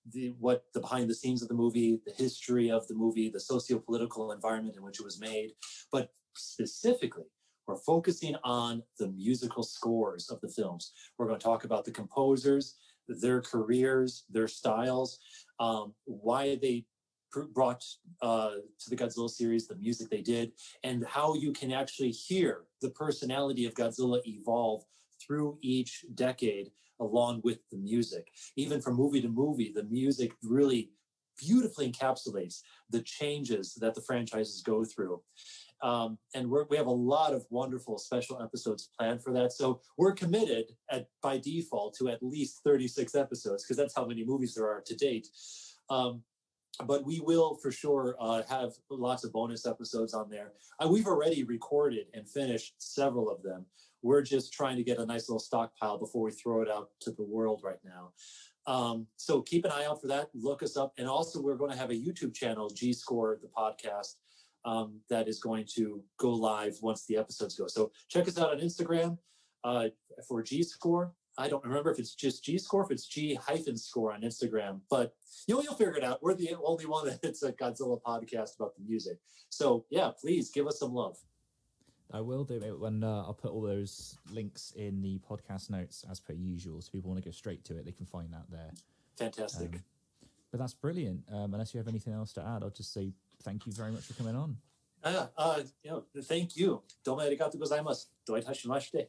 what the behind the scenes of the movie, the history of the movie, the socio-political environment in which it was made. But specifically, we're focusing on the musical scores of the films. We're going to talk about the composers, their careers, their styles, why they brought to the Godzilla series the music they did, and how you can actually hear the personality of Godzilla evolve through each decade along with the music. Even from movie to movie, the music really beautifully encapsulates the changes that the franchises go through. And we have a lot of wonderful special episodes planned for that. So we're committed by default to at least 36 episodes, because that's how many movies there are to date. But we will for sure have lots of bonus episodes on there. We've already recorded and finished several of them. We're just trying to get a nice little stockpile before we throw it out to the world right now. So keep an eye out for that. Look us up. And also, we're going to have a YouTube channel, G-Score, the podcast, that is going to go live once the episodes go. So check us out on Instagram for G-Score. I don't remember if it's just G-Score, if it's G-Score on Instagram, but you'll figure it out. We're the only one that's a Godzilla podcast about the music. So yeah, please give us some love. I will do it when I'll put all those links in the podcast notes as per usual. So people want to go straight to it, they can find that there. Fantastic. But that's brilliant. Unless you have anything else to add, I'll just say thank you very much for coming on. Thank you. Domo arigatou gozaimasu. Doitashimashite.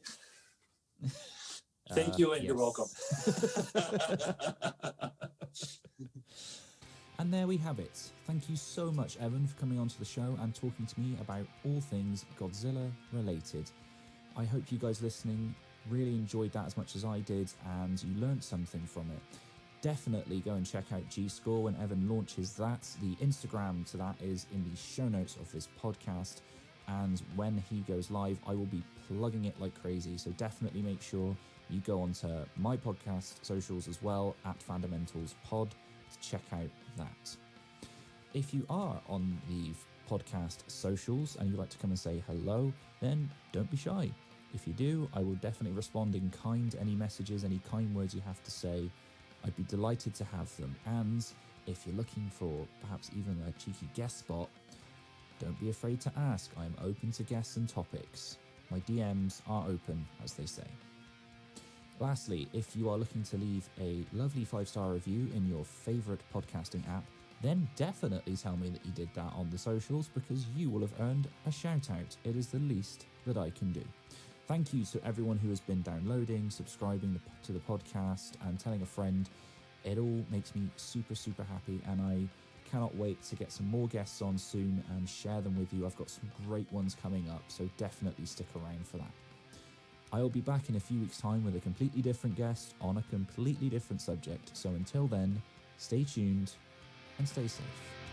Thank you, and you're welcome. And there we have it. Thank you so much, Evan, for coming onto the show and talking to me about all things Godzilla related. I hope you guys listening really enjoyed that as much as I did, and you learned something from it. Definitely go and check out G-Score when Evan launches that. The Instagram to that is in the show notes of this podcast, and when he goes live, I will be plugging it like crazy, so definitely make sure you go onto my podcast socials as well, at Fundamentals Pod, to check out that. If you are on the podcast socials and you'd like to come and say hello, then don't be shy. If you do, I will definitely respond in kind. Any messages, any kind words you have to say, I'd be delighted to have them. And if you're looking for perhaps even a cheeky guest spot, don't be afraid to ask. I am open to guests and topics. My DMs are open, as they say. Lastly, if you are looking to leave a lovely 5-star review in your favourite podcasting app, then definitely tell me that you did that on the socials, because you will have earned a shout out. It is the least that I can do. Thank you to everyone who has been downloading, subscribing to the podcast, and telling a friend. It all makes me super, super happy, and I cannot wait to get some more guests on soon and share them with you. I've got some great ones coming up, so definitely stick around for that. I will be back in a few weeks' time with a completely different guest on a completely different subject. So until then, stay tuned and stay safe.